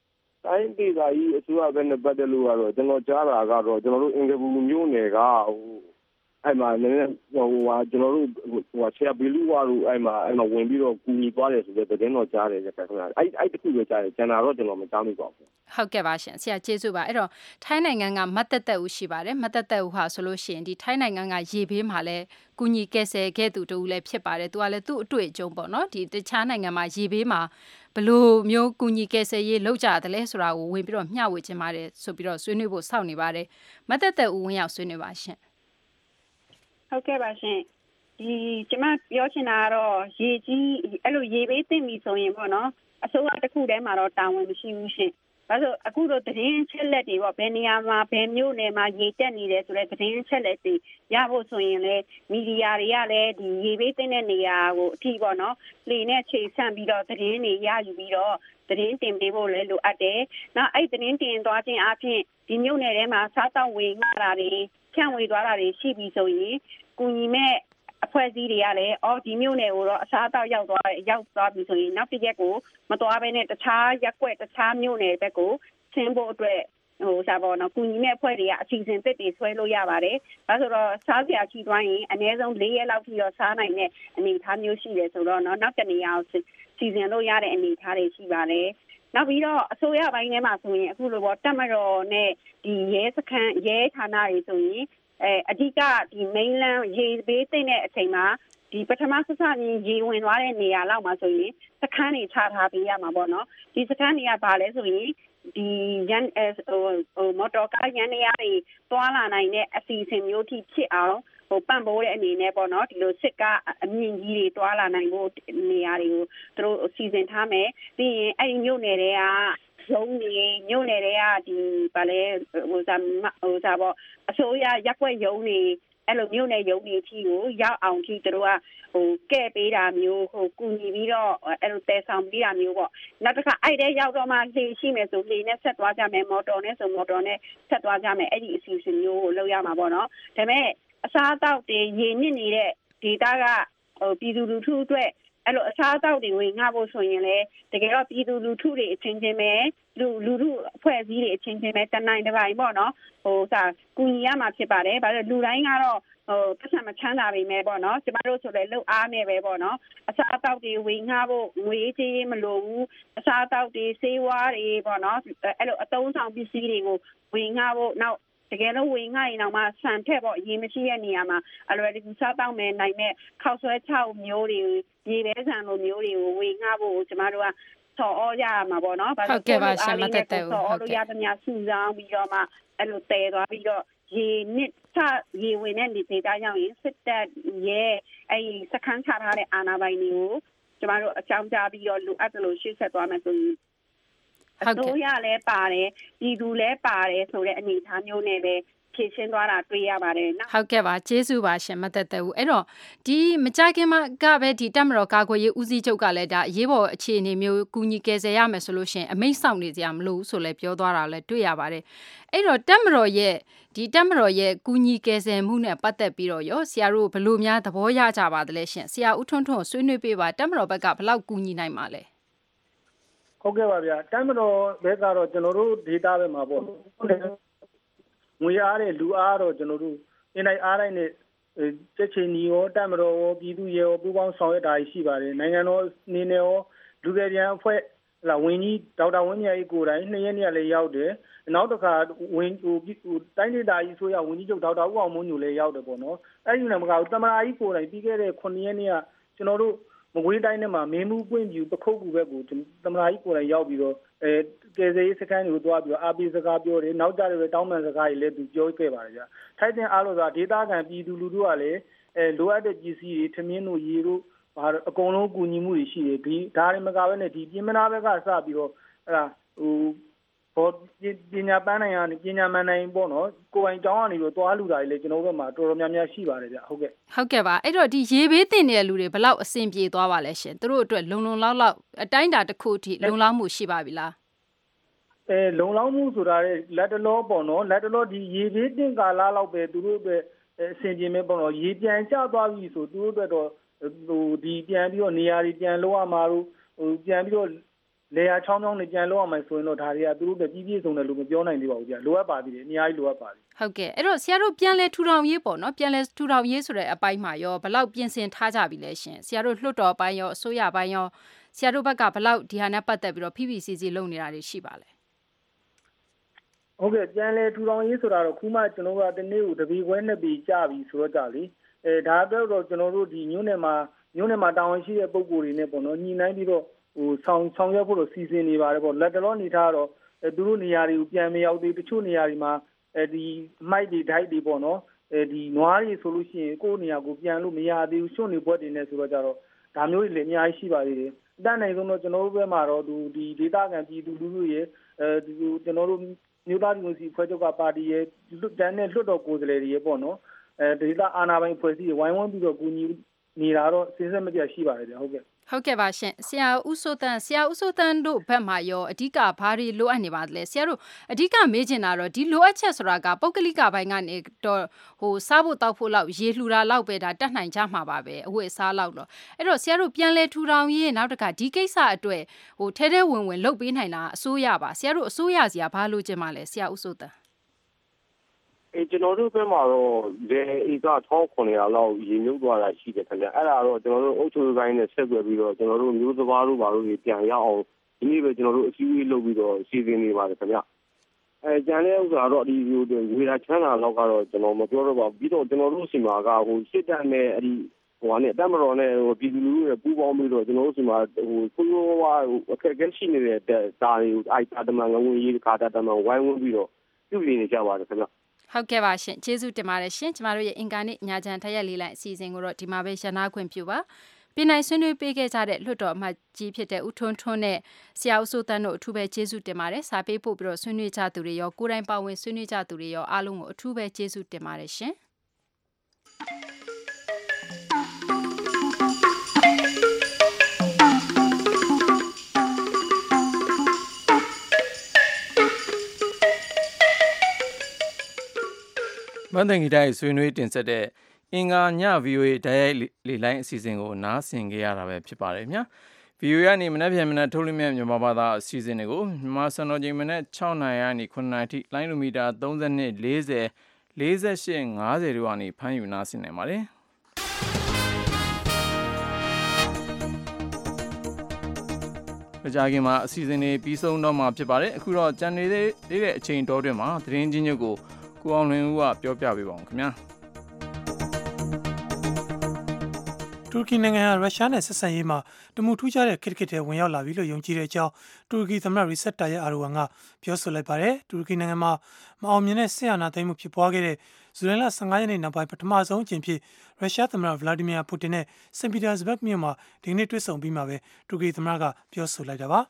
တိုင်းဒေသကြီးအစိုးရဘက်နဲ့ပတ်သက်လို့ကတော့ကျွန်တော်ကြားတာကတော့ကျွန်တော်တို့အင်္ဂပူမျိုးနယ်ကဟိုအဲ့မှာနည်းနည်းဟိုဟာကျွန်တော်တို့ဟိုဆရာဘီလူဝါတို့အဲ့မှာအဲ့မှာဝင်ပြီးတော့ကူညီသွားတယ်ဆိုတဲ့သတင်းတော်ကြားတယ်ကြခင်ဗျာအဲ့အဲ့တခုပဲကြားတယ်ကျန်တာတော့ကျွန်တော်မကြားမိပါဘူး
ဟုတ်ကဲ့ပါရှင်ဆရာကျေးဇူးပါအဲ့တော့ထိုင်းနိုင်ငံကမတ်တက်တက်ဦးရှိပါတယ်မတ်တက်တက်ဦးဟာဆိုလို့ရှိရင်ဒီထိုင်းနိုင်ငံကရေဘေးမှာလဲကူညီကယ်ဆယ်ခဲ့သူတူလည်းဖြစ်ပါတယ်သူကလည်းသူ့အတွေ့အကြုံပေါ့နော်ဒီတခြားနိုင်ငံမှာရေဘေးမှာဘလို့မျိုးကူညီကယ်ဆယ်ရေးလောက်ကြတယ်လဲဆိုတာကိုဝင်ပြီးတော့မျှဝေခြင်းပါတယ်ဆိုပြီးတော့ဆွေးနွေးဖို့စောင့်နေပါတယ်မတ်တက်တက်ဦးဝင်ရောက်ဆွေးနွေးပါရှင်
ဟုတ်ကဲ့ပါရှင်ဒီကျမပြောချင်တာကတော့ရေကြီးအဲ့လိုရေဘေးသိမ့်ပြီဆိုရင်ပေါ့နော်အစိုးရတစ်ခုတည်းမှာတော့တာဝန်မရှိဘူးရှင်ဒါဆိုအခုတော့သတင်းချက်လက်တွေပေါ့ဘယ်နေရာမှာဘယ်မြို့နယ်မှာရေတက်နေတယ်ဆိုတဲ့သတင်းချက်လက်တွေရဖို့ဆိုရင်လေမီဒီယာတွေကလည်းဒီရေဘေးသိမ့်တဲ့နေရာကိုအထီးပေါ့နော်လေနဲ့ခြေဆန့်ပြီးတော့သတင်းတွေရယူပြီးတော့သတင်းတင်ပေးဖို့လည်းလိုအပ်တယ်နောက်အဲ့သတင်းတင်သွားခြင်းအပြင်ဒီမြို့နယ်ထဲမှာစားတောက်ဝေငှတာတွေဖြန့်ဝေသွားတာတွေရှိပြီဆိုရင်ကူညီမဲ့အဖွဲ့အစည်းတွေကလည်းအော်ဒီမြို့နယ်ကိုတော့အစားအသောက်ရောက်သွားရောက်သွားပြီဆိုရင်နောက်တစ်ရက်ကိုမသွားဘဲနဲ့တခြားရက်ွက်တခြားမြို့နယ်ဘက်ကိုဆင်းဖို့အတွက်ဟိုစားပေါ်တော့ကူညီမဲ့အဖွဲ့တွေကအစီအစဉ်တစ်တွေဆွဲလို့ရပါတယ်။ဒါဆိုတော့စားစရာရှိသွားရင်အနည်းဆုံး၄ရက်လောက်ထိတော့စားနိုင်တဲ့အနေအထားမျိုးရှိတယ်ဆိုတော့နော်နောက်တနေရာကိုစီစဉ်လို့ရတဲ့အနေအထားတွေရှိပါတယ်။နောက်ပြီးတော့အစိုးရဘိုင်းထဲမှာဆိုရင်အခုလိုပေါ့တက်မတော်နဲ့ဒီရဲစခန်းရဲဌာနတွေဆိုရင်အဲအဓိကဒီ mainland ရေဘေးသိမ့်တဲ့အချိန်မှာဒီပထမဆဆချင်းရေဝင်သွားတဲ့နေရာလောက်မှာဆိုရင်စခန်းတွေချထားပေးရမှာပေါ့နော်ဒီစခန်းတွေကဘာလဲဆိုရင်ဒီရန်ဟိုဟိုမော်တော်ကားရန်နေရာတွေတွာလာနိုင်တဲ့အစီအစဉ်မျိုးထိဖြစ်အောင်ဟိုပံ့ပိုးတဲ့အနေနဲ့ပေါ့နော်ဒီလိုစစ်ကားအမြင့်ကြီးတွေတွာလာနိုင်ဖို့နေရာတွေကိုသူတို့စီစဉ်ထားမယ်ပြီးရင်အဲ့ဒီမြို့နယ်တွေကလုံးနေမြို့နယ်တွေကဒီဗာလဲဟိုစားဟိုစားပေါ့အစိုးရရက်ွက်ရုံးနေအဲ့လိုမြို့နယ်ရုံးနေချီကိုရောက်အောင်ကြည့်သူတို့ကဟိုကဲ့ပေးတာမျိုးဟိုကူညီပြီးတော့အဲ့လိုတဲဆောင်ပေးတာမျိုးပေါ့နောက်တစ်ခါအဲ့တဲ့ရောက်တော့မှလေရှိမယ်ဆိုလေနဲ့ဆက်သွားကြမယ်မော်တော်နဲ့ဆိုမော်တော်နဲ့ဆက်သွားကြမယ်အဲ့ဒီအစီအစဉ်မျိုးကိုလုပ်ရမှာပေါ့နော်ဒါပေမဲ့အစားအသောက်တွေရေနစ်နေတဲ့ဒေတာကဟိုပြည်သူလူထုအတွက်အဲ့လိုအစားအသောက်တွေဝင်ငှဖို့ဆိုရင်လေတကယ်တော့ပြည်သူလူထုတွေအချင်းချင်းပဲလူလူထုအဖွဲ့အစည်းတွေအချင်းချင်းပဲတနိုင်တစ်ပိုင်းပေါ့နော်ဟိုစာကူညီရမှာဖြစ်ပါတယ်ဘာလို့လူတိုင်းကတော့ဟိုပတ်စံမချမ်းသာပေမဲ့ပေါ့နော်ကျမတို့ဆိုလည်းလှုပ်အားနေပဲပေါ့နော်အစားအသောက်တွေဝင်ငှဖို့ငွေကြေးမလိုဘူးအစားအသောက်တွေဆေးဝါးတွေပေါ့နော်အဲ့လိုအသုံးဆောင်ပစ္စည်းတွေကိုဝင်ငှဖို့နောက်တကယ်လို့ဝင်ငှရင်တော့မှဆန်ထက်ပေါ့ရေမရှိတဲ့နေရာမှာအလွယ်တကူစားတောက်မယ်နိုင်မဲ့ခောက်ဆွဲချောက်မျိုးတွေရေပဲဆန်လိုမျိုးတွေကိုဝင်ငှဖို့ကျမတို့ကဆော်ဩရမှာပေါ့နော်
ဟုတ်ကဲ့ပါရှင်မတက်တဲ့
ဆော်ဩလို့ရတဲ့များစုဆောင်ပြီးတော့မှအဲ့လိုတည်သွားပြီးတော့ရေနစ်ချရေဝင်တဲ့နေဒေတာရောက်ရင်စစ်တပ်ရဲ့အဲ့စခန်းချထားတဲ့အာဏာပိုင်တွေကိုကျမတို့အကြောင်းကြားပြီးတော့လူအပ်လို့ရှေ့ဆက်သွားမယ်ဆိုရင်အစိုးရလည်းပါတယ်ပြည်သူလည်းပါတယ်ဆိုတဲ့အနေအထားမျိုးနဲ့ပဲဖြည့်ရှင်းသွားတာတွေ့ရပါတယ်နော်
ဟုတ်ကဲ့ပါကျေးဇူးပါရှင်မသက်သက်ဦးအဲ့တော့ဒီမကြခင်မှာကပဲဒီတက်မတော်ကာကွယ်ရေးဦးစီးချုပ်ကလည်းဒါအရေးပေါ်အခြေအနေမျိုးကူညီကယ်ဆယ်ရမယ်ဆိုလို့ရှိရင်အမိန့်ဆောင်နေကြမလို့ဆိုလဲပြောသွားတာလဲတွေ့ရပါတယ်အဲ့တော့တက်မတော်ရဲ့ဒီတက်မတော်ရဲ့ကူညီကယ်ဆယ်မှုနဲ့ပတ်သက်ပြီးတော့ရောဆရာတို့ဘယ်လိုများသဘောရကြပါသလဲရှင်ဆရာဦးထွန်းထွန်းဆွေးနွေးပေးပါတက်မတော်ဘက်ကဘယ်လောက်ကူညီနိုင်မှာလဲ
ဟုတ်ကဲ့ပါဗျာတက်မတော်ဘက်ကတော့ကျွန်တော်တို့ဒေတာပဲမှာပေါ့ငွေအားတဲ့လူအားတော့ကျွန်တော်တို့အင်တိုင်းအားတိုင်းနဲ့ချက်ချင်းညီရောတက်မတော်ရောပြည်သူရေရောပူးပေါင်းဆောင်ရွက်တာရှိပါတယ်နိုင်ငံတော်အနေနဲ့ရောလူငယ်ပြန်အဖွဲ့လာဝင်းကြီးဒေါက်တာဝင်းမြတ်ကြီးကိုယ်တိုင်နှစ်ရက်နေ့လည်းရောက်တယ်နောက်တစ်ခါဝင်းဟိုတိုင်းဒေသကြီးဆိုရဝင်းကြီးချုပ်ဒေါက်တာဦးအောင်မွန်းညိုလည်းရောက်တယ်ပေါ့နော်အဲ့ဒီနဲ့မကဘူးတမနာကြီးကိုယ်တိုင်ပြီးခဲ့တဲ့ခုနှစ်ရက်နေ့ကကျွန်တော်တို့မကွေးတိုင်းထဲမှာမင်းမှုပွင့်ပြူပခုတ်ကူဘက်ကိုတမနာကြီးကိုယ်တိုင်ရောက်ပြီးတော့အဲကယ်ဆယ်ရေးစခန်းတွေကိုတွားပြီးတော့အာပီစကားပြောတယ်နောက်ကြတယ်တောင်းပန်စကားတွေလည်းသူပြောခဲ့ပါတယ်ကြာထိုက်တဲ့အားလို့ဆိုတာဒေသခံပြည်သူလူထုကလည်းအဲလိုအပ်တဲ့ပစ္စည်းတွေထမင်းတို့ရေတို့ဘာအကုန်လုံးကူညီမှုတွေရှိတယ်ဒီဒါတွေမကဘဲနဲ့ဒီပြင်မနာဘက်ကစပြီးတော့အဲ့ဒါဟိုဘောပညာပန်းနိုင်ရပညာမန်နိုင်ပေါ့နော်ကိုယ်ပိုင်ကျောင်းကနေပြီးတော့တွားလူတာတွေလည်းကျွန်တော်တို့ဘက်မှာတော်တော်များများရှိပါတယ်ဗျဟုတ်ကဲ့
ဟုတ်ကဲ့ပါအဲ့တော့ဒီရေဘေးတင်နေတဲ့လူတွေဘယ်လောက်အဆင်ပြေသွားပါလဲရှင်သူတို့အတွက်လုံလုံလောက်လောက်အတိုင်းတာတစ်ခုအထိလုံလောက်မှုရှိပါပြီလား
အဲလုံလောက်မှုဆိုတာလေလက်တလောပေါ့နော်လက်တလောဒီရေဘေးတင်ကာလလောက်ပဲသူတို့အတွက်အဆင်ပြေမဲ့ပေါ့နော်ရေပြန်ကျသွားပြီဆိုသူတို့အတွက်တော့ဟိုဒီပြန်ပြီးတော့နေရာတွေပြန်လောက်ရမှာလို့ဟိုပြန်ပြီးတော့လေယာချောင်းချောင်းနဲ့ကြံလို့ရမယ်ဆိုရင်တော့ဒါတွေကသူတို့ပြည့်ပြည့်စုံတယ်လို့မပြောနိုင်သေးပါဘူးဗျလိုအပ်ပါသေးတယ်အများကြီးလိုအပ်ပါသေးတယ်
ဟုတ်ကဲ့အဲ့တော့ဆရာတို့ပြန်လဲထူထောင်ရေးပေါ့နော်ပြန်လဲထူထောင်ရေးဆိုတဲ့အပိုင်းမှာရောဘယ်လောက်ပြင်ဆင်ထားကြပြီလဲရှင်ဆရာတို့လွှတ်တော်ပိုင်းရောအစိုးရပိုင်းရောဆရာတို့ဘက်ကဘယ်လောက်ဒီဟာနဲ့ပတ်သက်ပြီးတော့ဖိဖိစီစီလုပ်နေတာတွေရှိပါလဲ
ဟုတ်ကဲ့ပြန်လဲထူထောင်ရေးဆိုတာတော့ခုမှကျွန်တော်တို့ကတနေ့ကိုတပီခွဲနှစ်ပီကြာပြီဆိုတော့ကြာလေအဲဒါတော့ကျွန်တော်တို့ဒီမြို့နယ်မှာမြို့နယ်မှာတာဝန်ရှိတဲ့ပုံကိုယ်တွေနဲ့ပေါ့နော်ညီနိုင်ပြီးတော့ဟိုဆောင်ဆောင်ရွက်ဖို့လို့စီစဉ်နေပါတယ်ပေါ့လက်တလောနေထားတော့သူတို့နေရာတွေကိုပြန်မရောက်သေးတချို့နေရာတွေမှာအဲဒီမိုက်တွေဓာတ်တွေပေါ့နော်အဲဒီနွားတွေဆိုလို့ရှိရင်ကိုယ့်နေရာကိုပြန်လို့မရသေးဘူးရှုံ့နေဘွက်တွေနဲ့ဆိုတော့ကြတော့ဒါမျိုးတွေလည်းအများကြီးရှိပါသေးတယ်အတန်းနိုင်ဆုံးတော့ကျွန်တော်တို့ဘက်မှာတော့ဒီဒီဒေတာကန်ပြည်သူလူထုရဲ့အဲဒီကျွန်တော်တို့မြို့သားဒီမိုကရေစီဖွဲ့ချုပ်ကပါတီရဲ့လွတ်တန်းနဲ့လွတ်တော်ကိုယ်စားလှယ်တွေရဲ့ပေါ့နော်အဲဒေတာအာဏာပိုင်ဖွဲ့စည်းဝိုင်းဝန်းပြီးတော့ကူညီနေတာတော့စဉ်ဆက်မပြတ်ရှိပါတယ်ဗျဟုတ်ကဲ့
ဟုတ်ကဲ့ပါရှင်ဆရာဦးစိုးတန်းဆရာဦးစိုးတန်းတို့ဘက်မှာရောအဓိကဘာတွေလိုအပ်နေပါလဲဆရာတို့အဓိကမေးချင်တာတော့ဒီလိုအပ်ချက်ဆိုတာကပုဂ္ဂလိကဘိုင်းကနေတော့ဟိုစားဖို့တောက်ဖို့လောက်ရေလှူတာလောက်ပဲဒါတတ်နိုင်ကြမှာပါပဲအဝတ်အစားလောက်တော့အဲ့တော့ဆရာတို့ပြန်လဲထူထောင်ရေးနောက်တခါဒီကိစ္စအတွက်ဟိုထဲထဲဝင်ဝင်လုပ်ပေးနိုင်တာအစိုးရပါဆရာတို့အစိုးရစီကဘာလိုချင်ပါလဲဆရာဦးစိုးတန်း
အေးကျွန်တော်တို့ဘက်မှာတော့ဒီဧကတစ်ထောင်ခုနှစ်ရာလောက်ရေမြုပ်သွားတာရှိတယ်ခင်ဗျအဲ့ဒါတော့ကျွန်တော်တို့အုပ်ချုပ်ရေးပိုင်းနဲ့ဆက်သွယ်ပြီးတော့ကျွန်တော်တို့မျိုးစဘာတို့ဘာလို့ပြန်ရအောင်ဒီနေ့ပဲကျွန်တော်တို့အစည်းအဝေးလုပ်ပြီးတော့စီစဉ်နေပါတယ်ခင်ဗျအဲကျန်တဲ့ဥစ္စာတော့ဒီဝေရာချမ်းသာလောက်ကတော့ကျွန်တော်မပြောတော့ပါဘူးပြီးတော့ကျွန်တော်တို့စီမှာကဟိုစစ်တပ်နဲ့အဲ့ဒီဟိုကနေတက်မတော်နဲ့ဟိုပြည်သူလူထုရဲ့ပူးပေါင်းပြီးတော့ကျွန်တော်တို့စီမှာဟိုကိုလိုဝါအခက်အခဲရှိနေတဲ့ဒါတွေအိုက်တာတမန်ငဝင်ရေးခါတာတမန်ဝိုင်းဝန်းပြီးတော့ပြုပြင်နေကြပါတယ်ခင်ဗျ
ဟုတ်ကဲ့ပါရှင်ကျေးဇူးတင်ပါတယ်ရှင်ကျမတို့ရဲ့အင်ကာနဲ့ညချမ်းထရက်လေးလိုက်အစီအစဉ်ကိုတော့ဒီမှာပဲရှင်းနာခွင့်ပြုပါပြည်နိုင်ဆွေးနွေးပေးခဲ့ကြတဲ့လွှတ်တော်အမတ်ကြီးဖြစ်တဲ့ဦးထွန်းထွန်းနဲ့ဆရာဦးစိုးတန်းတို့အထူးပဲကျေးဇူးတင်ပါတယ်စာပေးပို့ပြီးတော့ဆွေးနွေးကြသူတွေရောကိုယ်တိုင်ပါဝင်ဆွေးနွေးကြသူတွေရောအားလုံးကိုအထူးပဲကျေးဇူးတင်ပါတယ်ရှင်
မန်တန်ဂီတိုင်းဆွေးနွေးတင်ဆက်တဲ့အင်္ဂါည ဗီအိုအေ တိုက်ရိုက်လေလိုင်းအစီအစဉ်ကိုနားဆင်ကြရတာပဲဖြစ်ပါတယ်ဗျာ ဗီအိုအေ ကနေမနေ့ပြန်မနေ့ထုတ်လွှင့်မြမြန်မာဘာသာအစီအစဉ်တွေကိုမြန်မာစံတော်ချိန်မနေ့၆နာရီကနေခုနာရီထိလိုင်းလိုမီတာသုံး၂ ၄၀ ၄၈ ၅၀တို့ကနေဖမ်းယူနားဆင်နိုင်ပါတယ်ကြာခင်မှာအစီအစဉ်တွေပြီးဆုံးတော့မှာဖြစ်ပါတယ်အခုတော့ကြံနေတဲ့တဲ့အချိန်တောတွင်မှာသတင်းချင်းချုပ်ကိုကိုအောင်လွင်ဦးကပြောပြပေးပါအောင်ခင်ဗျာ
တူရကီနိုင်ငံကရုရှားနဲ့ဆက်ဆံရေးမှာတမှုထူးခြားတဲ့ခေတ်ခေတ်ထဲဝင်ရောက်လာပြီလို့ယုံကြည်တဲ့အကြောင်းတူရကီသမ္မတရီဆက်တာယက်အာဒိုဝမ်ကပြောဆိုလိုက်ပါတယ်တူရကီနိုင်ငံမှာမအောင်မြင်တဲ့စစ်အာဏာသိမ်းမှုဖြစ်ပွားခဲ့တဲ့ဇူလိုင်လ၁၅ရက်နေ့နောက်ပိုင်းပထမဆုံးအကြိမ်ဖြစ်ရုရှားသမ္မတဗလာဒီမီယာပူတင်နဲ့စင်ပီတာစဘတ်မြို့မှာဒီနေ့တွေ့ဆုံပြီးမှပဲတူရကီသမ္မတကပြောဆိုလိုက်တာပါ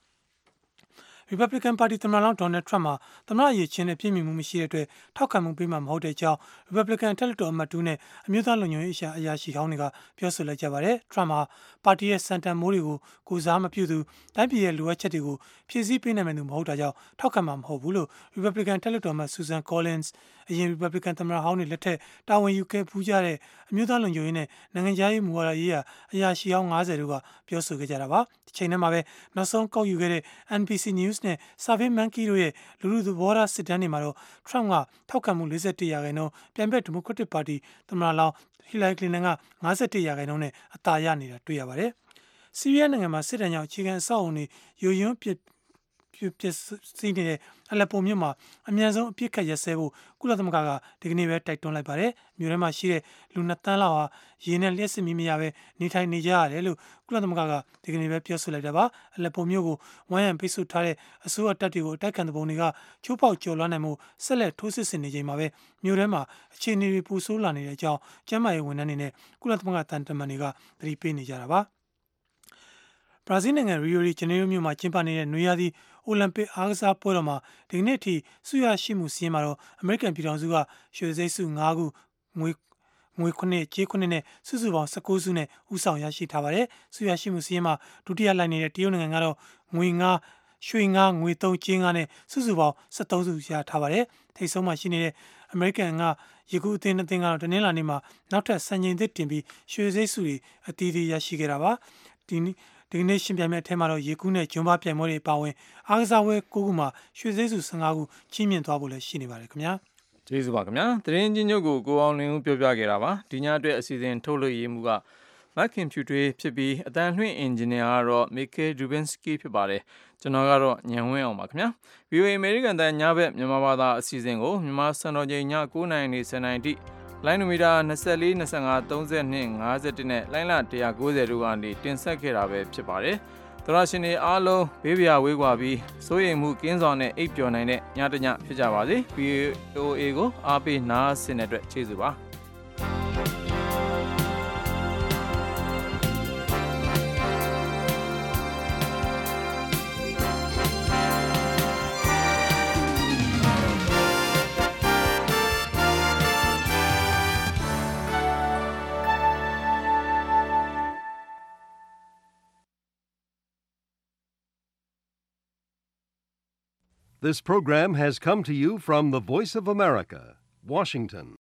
Republican Party သမ္မတလောင်း Donald Trump မှာသမ္မတရည်ချင်းနဲ့ပြည်မြမှုမရှိတဲ့အတွက်ထောက်ခံမှုပေးမှာမဟုတ်တဲ့အကြောင်း Republican တက်လက်တော်အမတ်တူနဲ့အမျိုးသားလုံခြုံရေးအရာရှိဟောင်းတွေကပြောဆိုလိုက်ကြပါတယ်။ Trump မှာပါတီရဲ့စံတန်မိုးတွေကိုကိုစားမပြုသူတိုင်းပြည်ရဲ့လိုအပ်ချက်တွေကိုဖြည့်ဆည်းပေးနိုင်မယ်သူမဟုတ်တာကြောင့်ထောက်ခံမှာမဟုတ်ဘူးလို့ Republican တက်လက်တော်အမတ် Susan Collins အရင် Republican သမ္မတဟောင်းတွေလက်ထက်တာဝန်ယူခဲ့ပူးကြတဲ့အမျိုးသားလုံခြုံရေးနဲ့နိုင်ငံခြားရေးမူဝါဒရေးရာအရာရှိဟောင်း၅၀တို့ကပြောဆိုခဲ့ကြတာပါ။ဒီချိန်ထဲမှာပဲနောက်ဆုံးကောက်ယူခဲ့တဲ့ N B C News နဲ့ Survey Monkey တို့ရဲ့လူလူသဘောထားစစ်တမ်းတွေမှာတော့ Trump ကထောက်ခံမှု၄၁ရာခိုင်နှုန်းပြိုင်ဘက် Democratic Party သမ္မတလောင်း Hillary Clinton က၅၁ရာခိုင်နှုန်းနဲ့အသာရနေတာတွေ့ရပါတယ်။ဆီးရီးယားနိုင်ငံမှာစစ်တပ်ကြောင့်အခြေခံအဆောက်အုံတွေယိုယွင်းပြပြစီးနေတဲ့အလက်ပိုမြို့မှာအများဆုံးအပြစ်ခတ်ရက်စဲဖို့ကုလသမဂ္ဂကဒီကနေ့ပဲတိုက်တွန်းလိုက်ပါတယ်။မြို့ထဲမှာရှိတဲ့လူနှစ်သန်းလောက်ဟာရေနဲ့လျှက်စစ်မီးမရပဲနေထိုင်နေကြရတယ်လို့ကုလသမဂ္ဂကဒီကနေ့ပဲပြောဆိုလိုက်တာပါ။အလက်ပိုမြို့ကိုဝိုင်းရံပိတ်ဆို့ထားတဲ့အစိုးရတပ်တွေကိုအတိုက်ခံတဲ့ပုံတွေကချိုးပေါက်ကျော်လွှမ်းနိုင်မှုဆက်လက်ထိုးစစ်ဆင်နေချိန်မှာပဲမြို့ထဲမှာအခြေအနေတွေပိုဆိုးလာနေတဲ့အကြောင်းကျန်းမာရေးဝန်ထမ်းတွေနဲ့ကုလသမဂ္ဂတန်တမန်တွေကသတိပေးနေကြတာပါ။ဘရာဇီးနိုင်ငံရီယိုဒီဂျနေရိုမြို့မှာကျင်းပနေတဲ့နွေရာသီအိုလံပစ်အားကစားပွဲတော်မှာဒီနေ့ထိဆုရရှိမှုစီးရင်မှာတော့အမေရိကန်ပြည်ထောင်စုကရွှေစိတ်ဆု၅ခုငွေငွေခုနှစ်ကြေးခုနှစ်နဲ့စုစုပေါင်း၁၉ဆုနဲ့ဦးဆောင်ရရှိထားပါတယ်။ဆုရရှိမှုစီးရင်မှာဒုတိယလိုက်နေတဲ့တရုတ်နိုင်ငံကတော့ငွေ၅ရွှေ၅ငွေ၃ကြေး၅နဲ့စုစုပေါင်း၁၃ဆုရထားပါတယ်။ထိပ်ဆုံးမှာရှိနေတဲ့အမေရိကန်ကရေကူအသင်းအသင်းကတော့တနင်္လာနေ့မှာနောက်ထပ်စံချိန်သစ်တင်ပြီးရွှေစိတ်ဆုတွေအသီးသီးရရှိခဲ့တာပါ။ဒီနေ့ဒီဒီကနေ့ရှင်ပြိုင်မဲ့အထက်မှာတော့ရေကူးနဲ့ဂျွန်ဘာပြိုင်ပွဲတွေပါဝင်အားကစားပွဲ၉ခုမှာရွှေစည်းစု၁၅ခုချီးမြှင့်သွားဖို့လည်းရှိနေပါတယ်ခင်ဗျာ
ကျေးဇူးပါခင်ဗျာသတင်းချင်းချုပ်ကိုကိုအောင်လင်းဦးပြောပြခဲ့တာပါဒီညအတွက်အစီအစဉ်ထုတ်လွှင့်ရေးမှုကမက်ခင်ဖြူထွေးဖြစ်ပြီးအတန်လွှင့်အင်ဂျင်နီယာကတော့မီကေဒူဘင်စကီဖြစ်ပါတယ်ကျွန်တော်ကတော့ညံဝင်းအောင်ပါခင်ဗျာ ဗီအိုအေ အမေရိကန်တန်ညဘက်မြန်မာဘာသာအစီအစဉ်ကိုမြန်မာစံတော်ချိန်ည၉နာရီနေ၁၀နာရီထိလိုင်းနိုမီတာ၂၄ ၂၅ ၃၂ ၅၁နဲ့လိုင်းလ၁၉၀တို့ကနေတင်ဆက်ခဲ့တာပဲဖြစ်ပါတယ်သရရှင်တွေအားလုံးဘေးပြာဝေးကွာပြီးစိုးရိမ်မှုကင်းစွာနဲ့အိပ်ပျော်နိုင်တဲ့ညတညဖြစ်ကြပါစေ ဗီအိုအေကိုအားပေးနားဆင်တဲ့အတွက်ကျေးဇူးပါ
This program has come to you from the Voice of America, Washington.